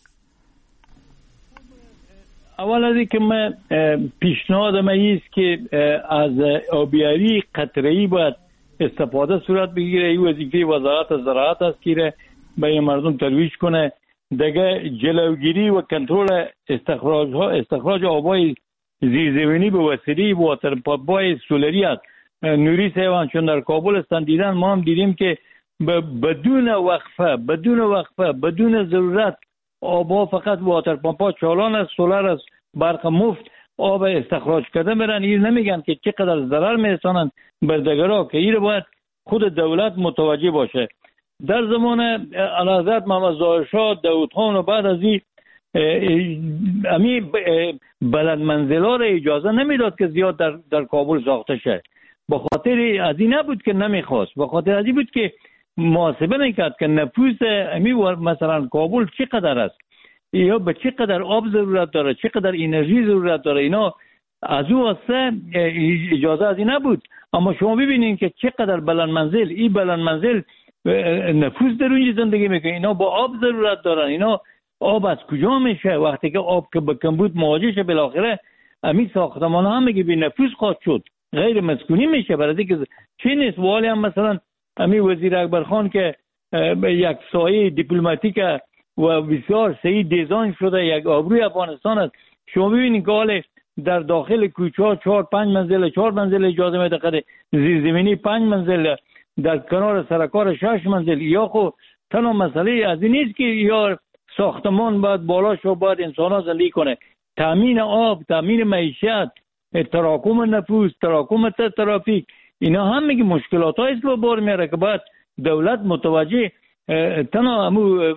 اول از اینکه من پیشنهاد من است که از آبیاری قطره‌ای باید استفاده صورت بگیره. این وظیفه وزارت زراعت است که به مردم ترویج کنه. دیگه جلوگیری و کنترل استخراج ها استخراج آبای زیرزمینی به وسیله واتر پمپ‌های سولری است. نوری صاحب چون در کابل هستند دیدن، ما هم دیدیم که بدون وقفه بدون وقفه بدون ضرورت آبها فقط واتر پمپ‌ها چالان است، سولر است، برق مفت آب استخراج کرده میرن. این نمیگن که چقدر ضرر میرسانند بر دیگرها که این باید خود دولت متوجه باشه. در زمان اعلیحضرت محمد ظاهر شاه داود خان و بعد از این امی بلند منزلا را اجازه نمیداد که زیاد در در کابل ساخته شه. به خاطر از این نبود که نمیخواست، به خاطر از این بود که محاسبه میکرد که نفوس امی مثلا کابل چقدر است، یا به چقدر آب ضرورت داره، چقدر انرژی ضرورت داره. اینا از او واسه اجازه از این نبود. اما شما ببینید که چقدر بلند منزل، این بلند منزل نفوس در اونجا زندگی میکنه. اینا با آب ضرورت دارن. اینا آب از کجا میشه؟ وقتی که آب که به کمبود مواجه شه بالاخره امی ساختمان هم میگه بی نفوس خواهد شد، غیر مسکونی میشه. برای اینکه چی نیست والی هم مثلا امی وزیر اکبر خان که یک سایه دیپلماتیک و بسیار صحیح دیزاین شده یک آبروی افغانستان است. شما ببینید که حال در داخل کوچه ها چهار پنج منزل چهار منزل اجازه میده قد زیرزمینی پنج منزل، در کنار سرکار شش منزل. یا خو تنها مسئله از این نیست که یا ساختمان باید بالا شو باید انسان ها زندگی کنه، تامین آب، تامین معیشت، تراکم نفوس، تراکم ترافیک، اینا هم میگه مشکلات هایست به بار میاره که باید دولت متوجه تنها همو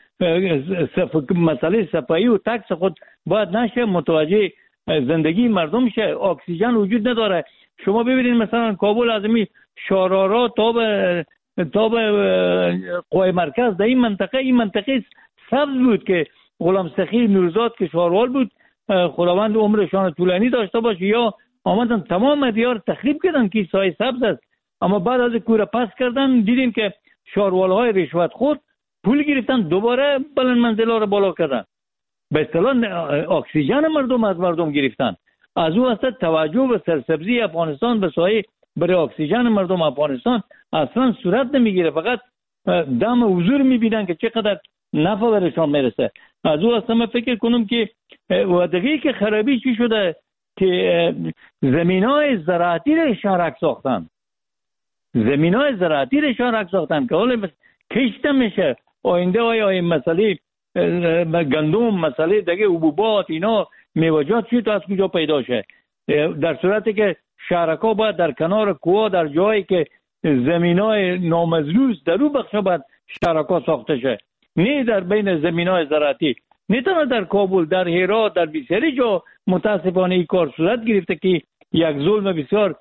مسئله صفایی و تکس خود باید نشه، متوجه زندگی مردم شه. اکسیژن وجود نداره. شما ببینید مثلا کابل از می شارارا تا به تا به قوای مرکز در این منطقه این منطقه سبز بود که غلام سخی نورزاد که شاروال بود، خداوند عمرشان طولانی داشته باشه، یا آمدن تمام دیار تخریب کردن که سایه سبز است. اما بعد از کوره پس کردن دیدیم که شاروالهای رشوت خود پول گرفتن دوباره بلند منزلا رو بالا کردن. به اصطلاح اکسیژن مردم از مردم گرفتن. از او اصلا توجه به سرسبزی افغانستان به سایه برای اکسیژن مردم افغانستان اصلا صورت نمیگیره. فقط دم حضور میبینن که چقدر نفع برشان میرسه. از او اصلا من فکر کنم که ودقیقی که خرابی چی شده که زمین های زراعتی رو شهرک ساختن. زمین های زراعتی رو شهرک ساختن که حالا کشت میشه. آینده های های مسئله گندم، مسئله دیگه حبوبات، اینا میوجات چی تو از کجا پیدا شه؟ در صورتی که شهرکا باید در کنار کوها در جایی که زمینای نامزروز در او بخشا باید شهرکا ساخته شه، نه در بین زمینای زراعتی. نه تنها در کابل، در هرات، در بسیاری جا متاسفانه این کار صورت گرفته که یک ظلم بسیار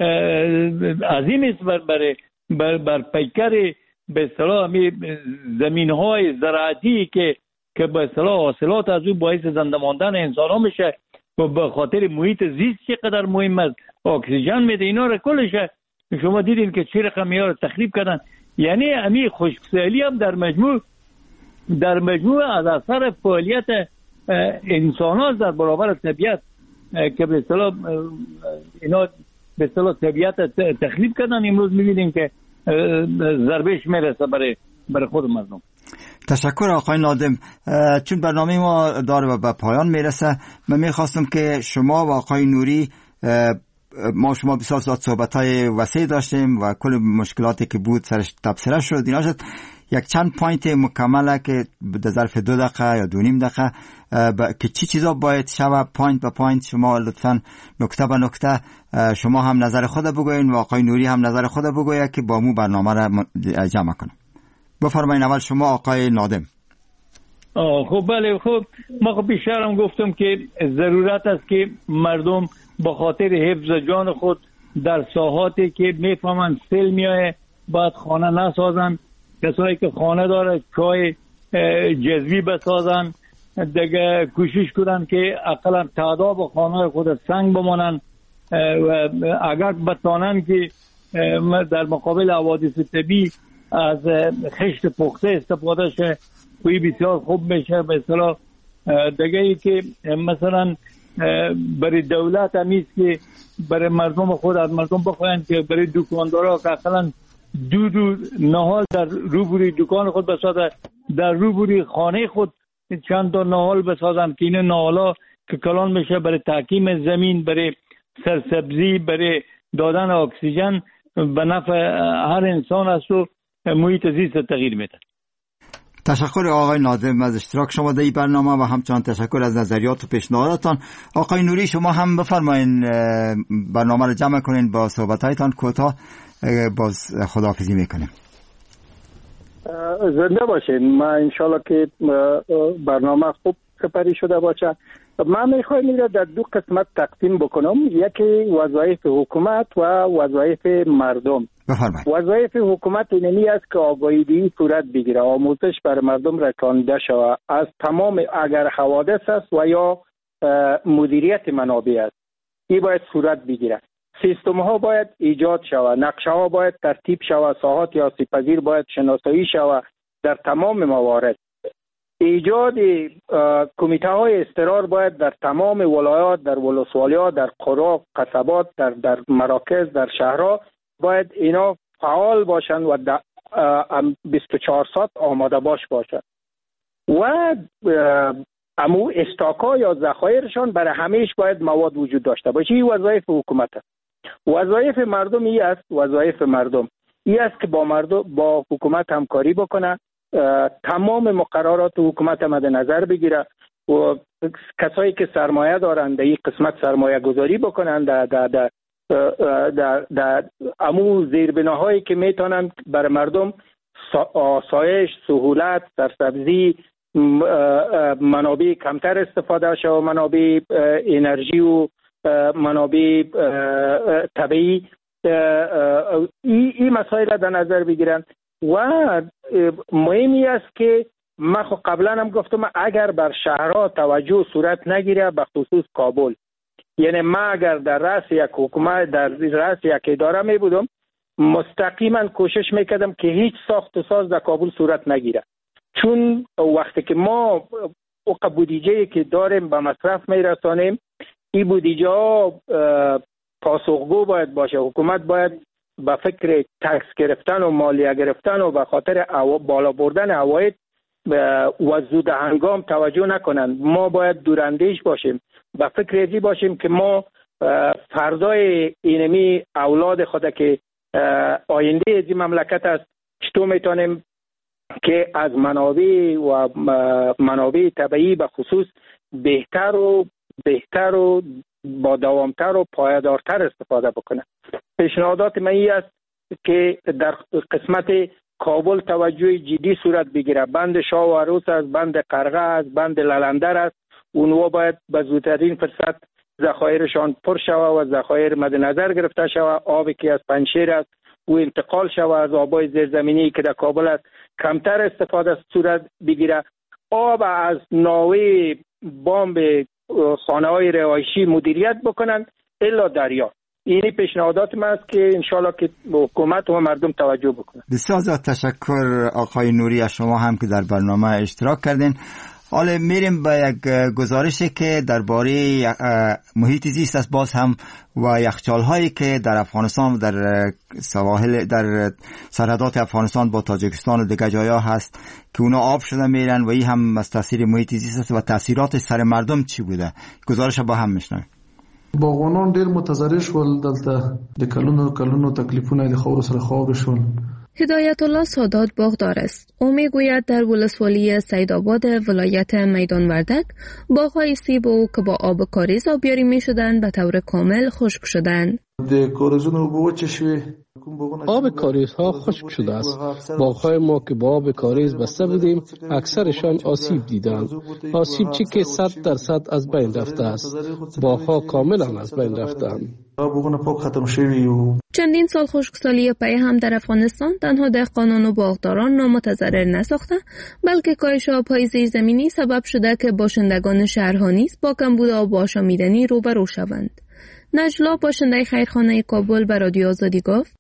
عظیم است بر بر بر, بر پیکر به اصطلاح زمینهای زراعتی که که به اصطلاح حاصلات از او باعث زنده ماندن انسان ها میشه و به خاطر محیط زیست چقدر مهم است، اکسیژن میده. اینا رو کلش شما دیدین که چه رقمی ها رو تخریب کردن. یعنی امی خشکسالی هم در مجموع در مجموع از اثر فعالیت انسان ها در برابر طبیعت که به اصطلاح اینا به اصطلاح طبیعت تخریب کردن. امروز میبینیم که ضربهش میرسه برای برای خود مردم.
تشکر آقای نادم. چون برنامه ما داره و به پایان میرسه، من میخواستم که شما و آقای نوری، ما شما بسیار زیاد صحبت‌های وسیع داشتیم و کل مشکلاتی که بود سرش تبصره شد. اینا شد یک چند پوینت مکمله که در ظرف دو دقیقه یا دو نیم دقیقه که چی چیزا باید شود پوینت به پوینت شما لطفاً نکته به نکته شما هم نظر خود بگوین و آقای نوری هم نظر خود بگوید که با مو برنامه را جمع کنم. بفرمایید اول شما آقای نادم.
خب بله، خب ما خب بیشترم گفتم که ضرورت است که مردم با خاطر حفظ جان خود در ساحاتی که میفهمن سیل میایه باید خانه نسازن. کسایی که خانه داره چای جذبی بسازن، دیگه کوشش کنن که اقلا تعداد و خانه خود سنگ بمانن و اگر بتانن که در مقابل حوادث طبیعی از خشت پخته استفاده شه، کوی بسیار خوب میشه. به اصطلاح دیگه ای که مثلا برای دولت همیست که برای مردم خود از مردم بخواین که برای دکاندارا که اقلا دو دو نهال در روبروی دکان خود بسازن، در روبروی خانه خود چند تا نهال بسازن که این نهالا که کلان میشه برای تحکیم زمین، برای سرسبزی، برای دادن اکسیژن به نفع هر انسان است و محیط زیست تغییر میده.
تشکر آقای ناظم از اشتراک شما در این برنامه و همچنان تشکر از نظریات و پیشنهاداتان. آقای نوری شما هم بفرمایین برنامه رو جمع کنین با صحبتایتان کوتاه، باز خداحافظی میکنیم.
زنده باشین. ما انشالله که برنامه خوب سپری شده باشه. من میخوایم این را در دو قسمت تقسیم بکنم، یکی وظایف حکومت و وظایف مردم.
بفرمایید.
وظایف حکومت اینمی است که آگاهی دهی صورت بگیره، آموزش بر مردم رسانده شود از تمام اگر حوادث است و یا مدیریت منابع است، این باید صورت بگیره. سیستم ها باید ایجاد شود، نقشه ها باید ترتیب شود، ساحات سیاسی پذیر باید شناسایی شود در تمام موارد. ایجاد کمیته های استقرار باید در تمام ولایات، در ولسوالیات، در قرا، قصبات، در در مراکز، در شهرها باید اینا فعال باشند و بیست و چهار ساعت آماده باش باشند و امو استاکا یا ذخایرشان برای همیش باید مواد وجود داشته باشه. این وظایف حکومت است. وظایف مردم این است، وظایف مردم این است که با مردم با حکومت همکاری بکنه، تمام مقررات حکومت مد نظر بگیره و کسایی که سرمایه دارند در این قسمت سرمایه گذاری بکنند در در در در, در امو زیربناهایی که میتونن برای مردم آسایش، سهولت، سرسبزی، منابع کمتر استفاده شو، منابع انرژی و منابع طبیعی، این مسائل در نظر بگیرن. و مهمی است که من خب قبلا هم گفتم اگر بر شهرها توجه صورت نگیره، به خصوص کابل، یعنی من اگر در رأس یک حکومت، در رأس یک اداره می بودم، مستقیما کوشش میکردم که هیچ ساخت و ساز در کابل صورت نگیره، چون وقتی که ما اوقع بودیجه که داریم به مصرف میرسانیم، این بودیجه ها پاسخگو باید باشه. حکومت باید به فکر تکس گرفتن و مالیه گرفتن و به خاطر بالا بردن عواید و زود هنگام توجه نکنن. ما باید دوراندیش باشیم، به فکر ازی باشیم که ما فردای اینمی اولاد خود که آینده از این مملکت است چطور میتونیم که از منابع و منابع طبیعی به خصوص بهتر و بهتر و با دوامتر و پایدارتر استفاده بکنه. پیشنهادات من این است که در قسمت کابل توجه جدی صورت بگیره. بند شاه و عروس است، بند قرغه است، بند للندر است، اونها باید به زودترین فرصت ذخایرشان پر شود و ذخایر مد نظر گرفته شود. آبی که از پنجشیر است و انتقال شود از آبای زیرزمینی که در کابل است کمتر استفاده صورت بگیره. آب از ناوه بامب خانه های رهایشی مدیریت بکنند الا دریا. اینی پیشنهادات من است که انشالله که حکومت و مردم توجه بکنند.
بسیار زیاد تشکر آقای نوری از شما هم که در برنامه اشتراک کردین. حالا میریم به یک گزارشی که درباره محیط زیست است باز هم و یخچال هایی که در افغانستان و در سواحل در سرحدات افغانستان با تاجیکستان و دیگر جاها هست که اونا آب شده میرن و این هم از تاثیر محیط زیست است و تاثیرات سر مردم چی بوده. گزارش با هم میشنویم.
باغوانان ډیر متضرر شول، دلته د کلونو کلونو تکلیفونه د خاورو سره خاور شول.
هدایت الله سادات باغدار است. او میگوید در ولسوالی سیدآباد ولایت میدان وردک باغ‌های سیب او که با آب کاریز آبیاری می‌شدند به طور کامل خشک شدند.
آب کاریزها خشک شده است. باغ‌های ما که با آب کاریز بسته بودیم اکثرشان آسیب دیدند. آسیب چی که صد درصد از بین رفته است. باغ‌ها کاملا از بین رفتند.
چندین سال خشکسالی پی هم در افغانستان تنها دهقانان و باغداران را متضرر نساخته، بلکه کاهش آب‌های زیرزمینی سبب شده که باشندگان شهرها نیز با کمبود آب آشامیدنی روبرو شوند. نجلا باشنده خیرخانه کابل به رادیو آزادی گفت: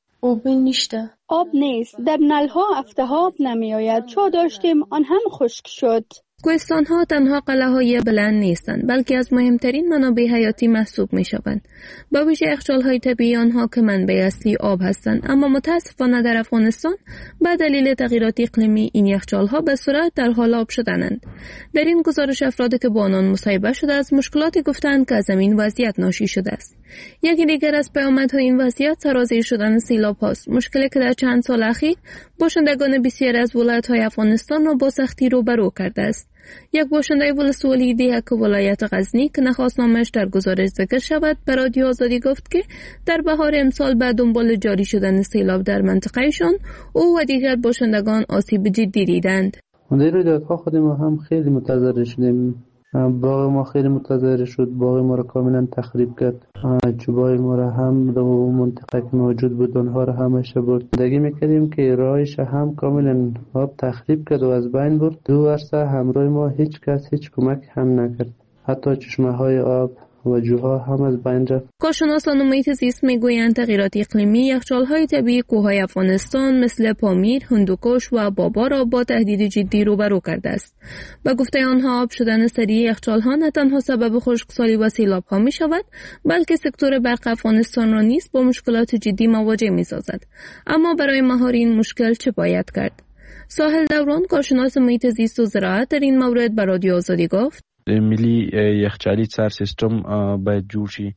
آب نیسته. آب نیست. در نلها هفته آب نمی آید. چا داشتیم آن هم خشک شد.
کوهستان ها تنها قلعه‌های بلند نیستند، بلکه از مهمترین منابع حیاتی محسوب می شوند. با ویژه یخچال های طبیعی آنها که منبع اصلی آب هستند، اما متاسفانه در افغانستان به دلیل تغییرات اقلیمی این یخچال ها به سرعت در حال آب شدنند. در این گزارش افرادی که با آنان مصاحبه شده از مشکلاتی گفتند که از این وضعیت ناشی شده است. یکی دیگر از پیامدهای این وضعیت سرازیر شدن سیلاب هاست، مشکلی که در چند سال اخیر باشندگان بسیار از ولایت‌های افغانستان را با سختی روبرو کرده است. یک باشنده ولسوالی دیهک ولایت غزنی که نخواست نامش در گزارش ذکر شود به رادیو آزادی گفت که در بهار امسال به دنبال جاری شدن سیلاب در منطقهشان او و دیگر باشندگان آسیب جدی دیدند.
در رویدادها خود ما هم خیلی متضرر شدیم. باغ ما خیلی متضرر شد، باغ ما را کاملا تخریب کرد. چوبای ما را هم در منطقه که موجود بود اونها را همش برد. زندگی میکردیم که راهش هم کاملا آب تخریب کرد و از بین برد. دو ورسه همراه ما هیچ کس هیچ کمک هم نکرد، حتی چشمه های آب و جوها هم از بین رفت.
کارشناسان محیط زیست میگویند تغییرات اقلیمی یخچال‌های طبیعی کوههای افغانستان مثل پامیر، هندوکش و بابا را با تهدید جدی روبرو کرده است. به گفته آنها آب شدن سریع یخچال‌ها نه تنها سبب خشکسالی و سیلاب‌ها می‌شود، بلکه سکتور برق افغانستان را نیز با مشکلات جدی مواجه می‌سازد. اما برای مهار این مشکل چه باید کرد؟ ساحل دوران کارشناس محیط زیست و زراعت در این مورد به رادیو آزادی گفت:
ملی یخچالی سر سیستم باید جور شي.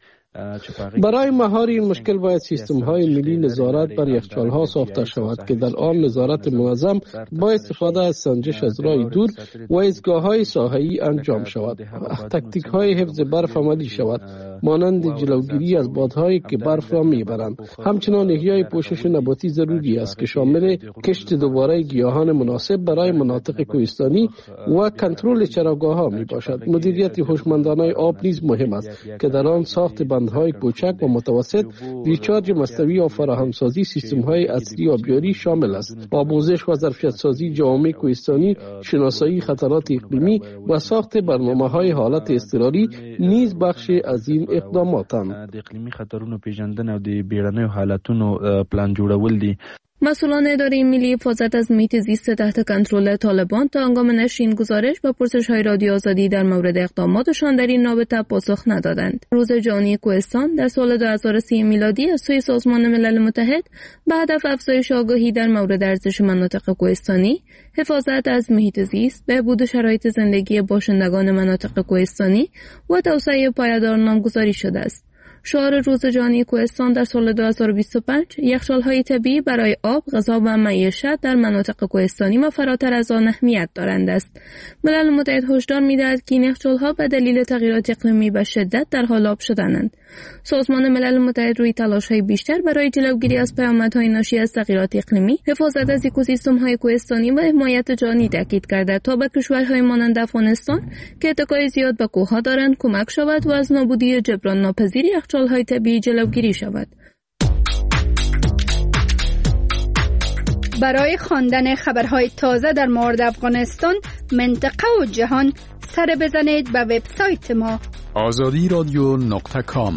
برای مهار این مشکل باید سیستم های ملی نظارت بر یخچال ها ساخته شود که در آن نظارت منظم با استفاده از سنجش از راه دور و ایستگاه های ساحه‌ای انجام شود. تکتیک های حفظ برف عملی شود، مانند جلوگیری از بادهایی که برف را میبرند. همچنان احیای پوشش نباتی ضروری است که شامل کشت دوباره گیاهان مناسب برای مناطق کوهستانی و کنترل چراگاه ها می باشد. مدیریت هوشمندانه آب نیز مهم است که در آن ساخت بندهای کوچک و متوسط، ریچارج مصنوعی و فراهمسازی سیستم‌های عصری آبیاری شامل است. آموزش و ظرفیت‌سازی جوامع کوهستانی، شناسایی خطرات اقلیمی و ساخت برنامه‌های حالت اضطراری نیز بخش از این اقداماتند.
د اقلیمی خطرونو پیژندن او د بیړنیو حالتونو پلان جوړول دي.
مسئولان اداره ملی حفاظت از محیط زیست تحت کنترل طالبان تا هنگام نشر این گزارش به پرسش‌های رادیو آزادی در مورد اقداماتشان در این رابطه پاسخ ندادند. روز جهانی کوهستان در سال دو هزار و سی میلادی از سوی سازمان ملل متحد به هدف افزایش آگاهی در مورد ارزش مناطق کوهستانی، حفاظت از محیط زیست، بهبود شرایط زندگی باشندگان مناطق کوهستانی و توسعه پایدار نامگذاری شده است. شعار روز جهانی کوهستان در سال دو هزار و بیست و پنج یخچال‌های طبیعی برای آب، غذا و معیشت در مناطق کوهستانی و فراتر از آن اهمیت دارند است. ملل متحد هشدار می‌دهد که این یخچال‌ها به دلیل تغییرات اقلیمی به شدت در حال آب شدنند. سازمان ملل متحد روی تلاش‌های بیشتر برای جلوگیری از پیامدهای ناشی از تغییرات اقلیمی، حفاظت از اکوسیستم‌های کوهستانی و حمایت جانی تاکید کرده تا به کشورهای مانند افغانستان که اتکای زیاد به کوه‌ها دارند کمک شود و از نابودی جبران ناپذیر یخچال‌های طبیعی جلوگیری شود.
برای خواندن خبرهای تازه در مورد افغانستان، منطقه و جهان سر بزنید به وبسایت ما
آزادی رادیو نقطه کام.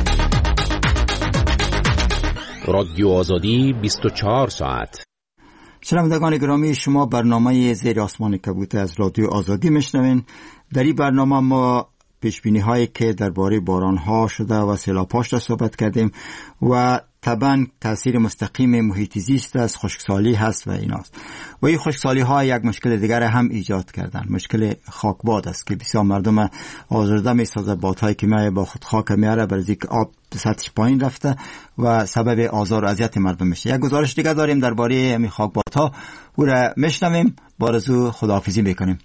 رادیو آزادی بیست و چهار ساعت.
شنوندگان گرامی، شما برنامه زیر آسمان کبوت از رادیو آزادی میشنوین. در این برنامه ما پیشبینی هایی که درباره باران ها شده و سیلاب هاش را صحبت کردیم و طبعا تاثیر مستقیم محیط زیست از خشکسالی هست و ایناست. و این خشکسالی ها یک مشکل دیگر هم ایجاد کردن، مشکل خاکباد است که بسیار مردم آزرده می سازه. بادهایی که میایه با خود خاک میاره برای اینکه آب سطحش پایین رفته و سبب آزار و اذیت مردم میشه. یک گزارش دیگه داریم درباره همین خاکبادها، او را میشنویم. با آرزو خداحافظی میکنیم.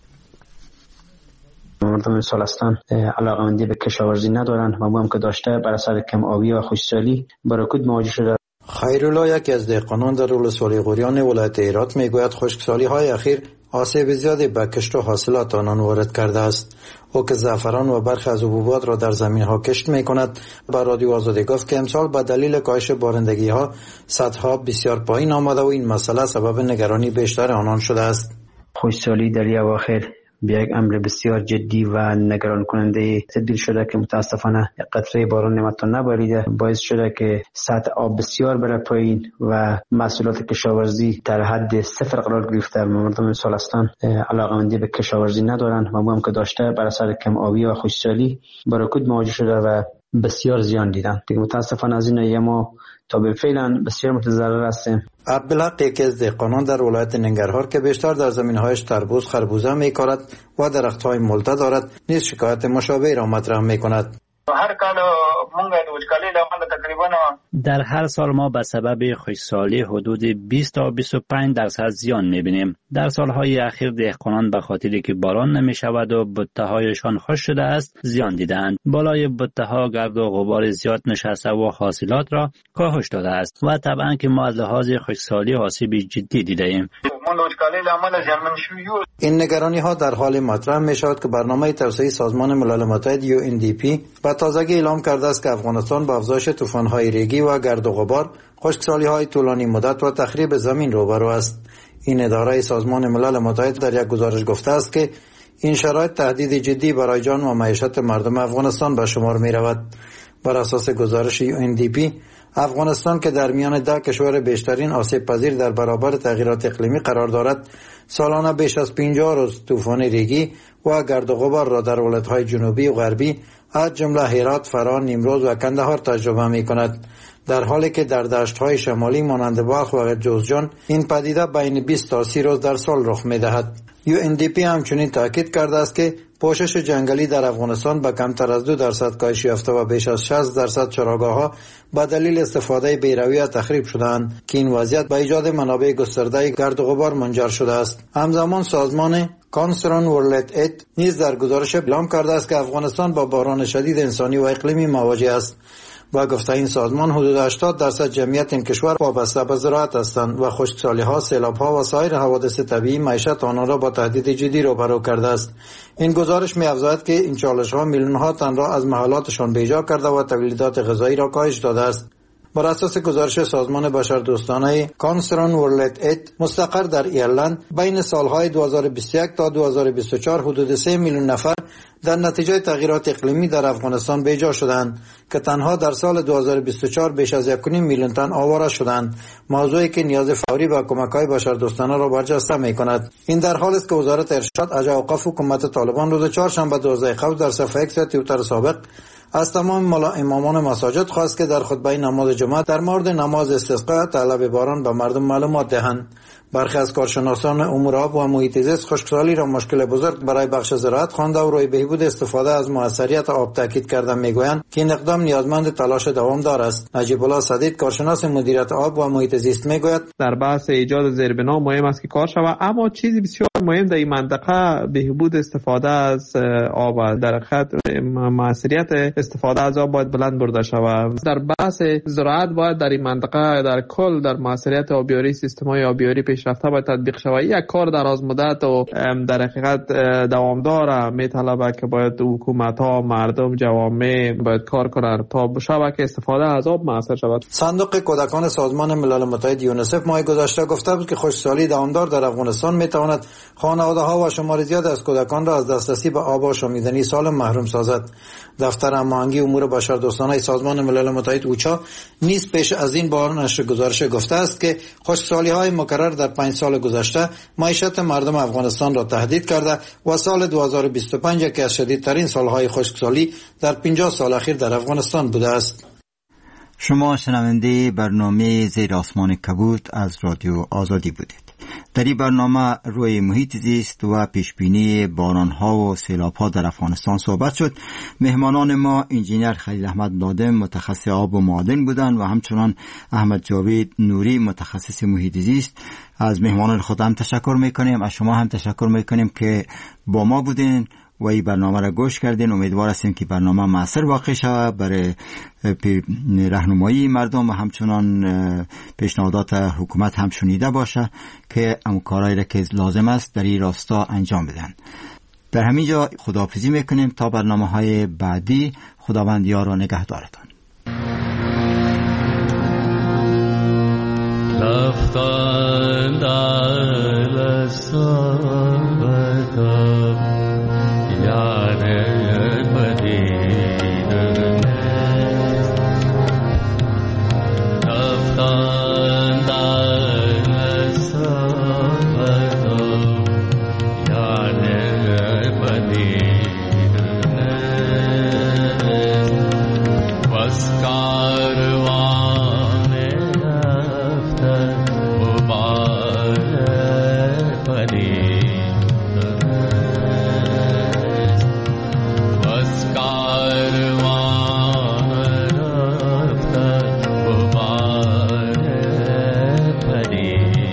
مردم سالستان علاقه‌مندی به کشاورزی ندارند و هم که داشته بر اثر کم آبی و خشکسالی برکوت مواجه شده.
خیرالله، یکی از دهقانان در ولسوالی غوریان ولایت هرات میگوید خشکسالی های اخیر آسیب زیادی به کشت و حاصلات آنان وارد کرده است. او که زعفران و برخی از حبوبات را در زمین ها کشت می کند به رادیو آزادی گفت که امسال به دلیل کاهش بارندگی ها سطح بسیار پایین آمده و این مسئله سبب نگرانی بیشتر آنان شده است.
خشکسالی در اواخر به یک امر بسیار جدی و نگران کننده تبدیل شده که متاسفانه قطره باران نمتون نباریده، باعث شده که سطح آب بسیار بره پایین و محصولات کشاورزی در حد صفر قرار گرفته. مردم امسالستان علاقمندی به کشاورزی ندارن و ما هم که داشته بر اثر کم آبی و خشکسالی با رکود مواجه شده و بسیار زیان دیدن. دیگه متاسفانه از این ما تا به فعلا بسیار متضرر هستیم.
عبدالحق یکی از دهقانان در ولایت ننگرهار که بیشتر در زمین‌هایش تربوز خربوزه می‌کارد و درخت‌های ملته دارد نیز شکایت مشابه را مطرح می‌کند.
هر کال مونږ د وچکالۍ له امله تقریبا
در هر سال ما به سبب خشکسالی حدود بیست تا بیست و پنج درصد زیان می‌بینیم. در سالهای اخیر دهقانان به خاطری که باران نمی‌شود و بته‌هایشان خشک شده است زیان دیدند. بالای بته‌ها گرد و غبار زیاد نشسته و حاصلات را کاهش داده است و طبعاً که ما از لحاظ خشکسالی آسیب جدی دیده‌ایم.
این نگرانی ها در حال مطرح می شود که برنامه توسعه سازمان ملل متحد یو ان دی پی به تازگی اعلام کرده است که افغانستان با افزایش طوفان های ریگی و گرد و غبار، خشکسالی های طولانی مدت و تخریب زمین روبرو است. این اداره سازمان ملل متحد در یک گزارش گفته است که این شرایط تهدید جدی برای جان و معیشت مردم افغانستان به شمار می رود. بر اساس گزارش یو ان دی پی، افغانستان که در میان ده کشور بیشترین آسیب پذیر در برابر تغییرات اقلیمی قرار دارد، سالانه بیش از پنجاه روز طوفان ریگی و گرد و غبار را در ولایت‌های جنوبی و غربی از جمله هرات، فرا، نیمروز و کندهار تجربه می‌کند، در حالی که در دشت‌های شمالی مانند بلخ و جوزجان این پدیده بین بیست تا سی روز در سال رخ می‌دهد. یو ان دی پی همچنین تاکید کرده است که پوشش جنگلی در افغانستان به کمتر از دو درصد کاهش یافته و بیش از شصت درصد چراگاه‌ها به دلیل استفاده بیرویه تخریب شده‌اند که این وضعیت به ایجاد منابع گسترده گرد و غبار منجر شده است. همزمان سازمان کانسرن ورلد اید نیز در گزارش اعلام کرده است که افغانستان با بحران شدید انسانی و اقلیمی مواجه است. با گفته این سازمان حدود هشتاد درصد جمعیت این کشور وابسته به زراعت هستند و خشکسالی‌ها، سیلاب‌ها و سایر حوادث طبیعی معیشت آنها را با تهدید جدی روبرو کرده است. این گزارش می‌افزاید که این چالش‌ها میلیون‌ها تن را از محلاتشان بیجا کرده و تولیدات غذایی را کاهش داده است. بر اساس گزارش سازمان بشردوستانه کانسرن ورلد اید مستقر در ایرلند، بین سالهای دو هزار و بیست و یک تا دو هزار و بیست و چهار حدود سه میلیون نفر در نتیجه تغییرات اقلیمی در افغانستان بیجا شدند که تنها در سال دو هزار و بیست و چهار بیش از یک و نیم میلیون تن آواره شدند، موضوعی که نیاز فوری به کمک‌های بشردوستانه را برجسته می‌کند. این در حالی است که وزارت ارشاد از اوقاف حکومت طالبان روز چهارشنبه دوازده خرداد در صفحه اکس توییتر سابق از تمام ملا امامان مساجد خواست که در خطبه نماز جمعه در مورد نماز استسقا طلب باران به مردم معلومات دهند. برخی از کارشناسان امور آب و محیط زیست خشکسالی را مشکل بزرگ برای بخش زراعت خوانده و روی بهبود استفاده از موثریت آب تاکید کرده میگویند که این اقدام نیازمند تلاش دوامدار است. نجیب الله صدید کارشناس مدیریت آب و محیط زیست میگوید
در بحث ایجاد زیربنا مهم است که کار شود، اما چیزی بسیار مهم در این منطقه بهبود استفاده از آب است. در خط موثریت استفاده از آب باید بلند برده شود. در بحث زراعت باید در این منطقه در کل در موثریت آبیاری سیستم‌های آبیاری پیشرفته باید تطبیق شود. یک کار دراز مدت و در حقیقت دوامدار میطلبه که باید حکومت‌ها، مردم، جوامع باید کار کنند تا بشه که استفاده از آب موثر شود.
صندوق کودکان سازمان ملل متحد یونیسف ماه گذشته گفته بود که خشکسالی دوامدار در افغانستان میتواند خانواده‌ها و شمار زیاد از کودکان را از دسترسی به آب و شامیدنی سالم محروم سازد. دفتر هماهنگی امور بشردوستانه سازمان ملل متحد اوچا نیز پیش از این بار نشر گزارش گفته است که خشکسالی‌های مکرر در پنج سال گذشته معیشت مردم افغانستان را تهدید کرده و سال دو هزار و بیست و پنج یکی از شدیدترین سالهای خشکسالی در پنجاه سال اخیر در افغانستان بوده است.
شما شنونده برنامه زیر آسمان کبود از رادیو آزادی بودید. در این برنامه روی محیط زیست و پیشبینی باران‌ها و سیلاب‌ها در افغانستان صحبت شد. مهمانان ما انجینیر خلیل احمد نادم متخصص آب و معادن بودند و همچنان احمد جاوید نوری متخصص محیط زیست. از مهمانان خود هم تشکر میکنیم، از شما هم تشکر میکنیم که با ما بودین و این برنامه را گوش کردین. امیدوار هستیم که برنامه مؤثر واقع شود برای راهنمایی مردم و همچنان پیشنهادات حکومت هم شنیده باشه که اون کارهایی را که لازم است در این راستا انجام بدن. در همین جا خداحافظی میکنیم تا برنامه های بعدی. خداوند یار و نگهدارتان.
رفتن در صحبت یار مدینه، رفتن در صحبت یار مدینه بس کاروان رفته مبارک مدینه بس کاروان رفته مبارک مدینه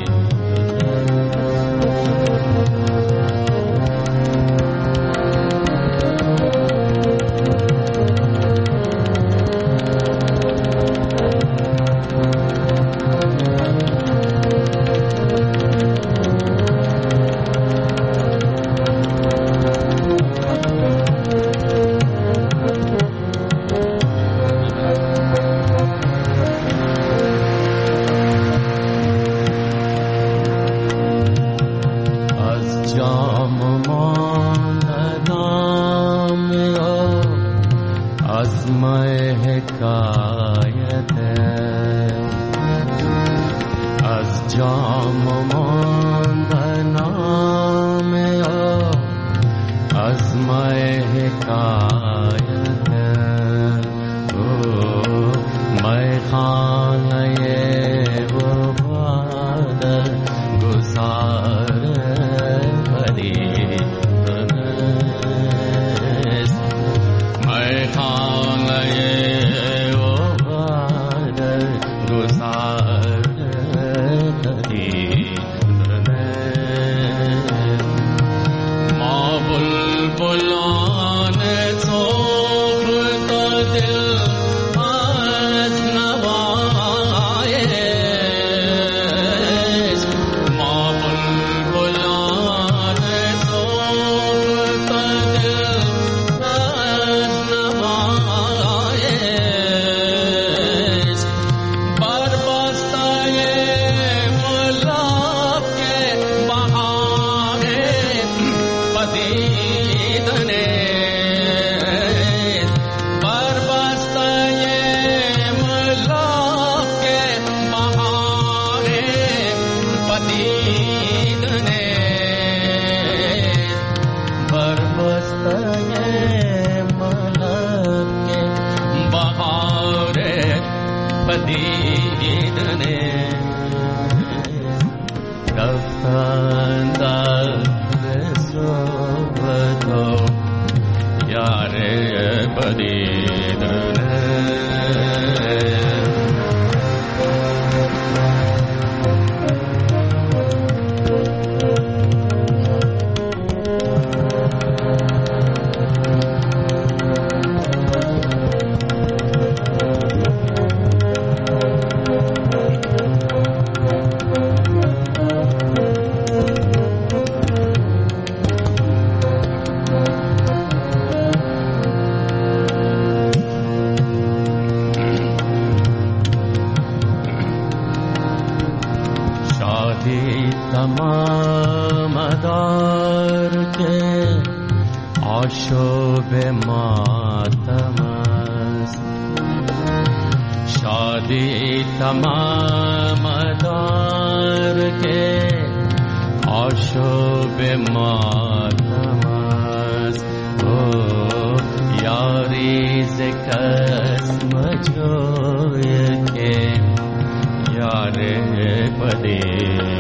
यारे पदे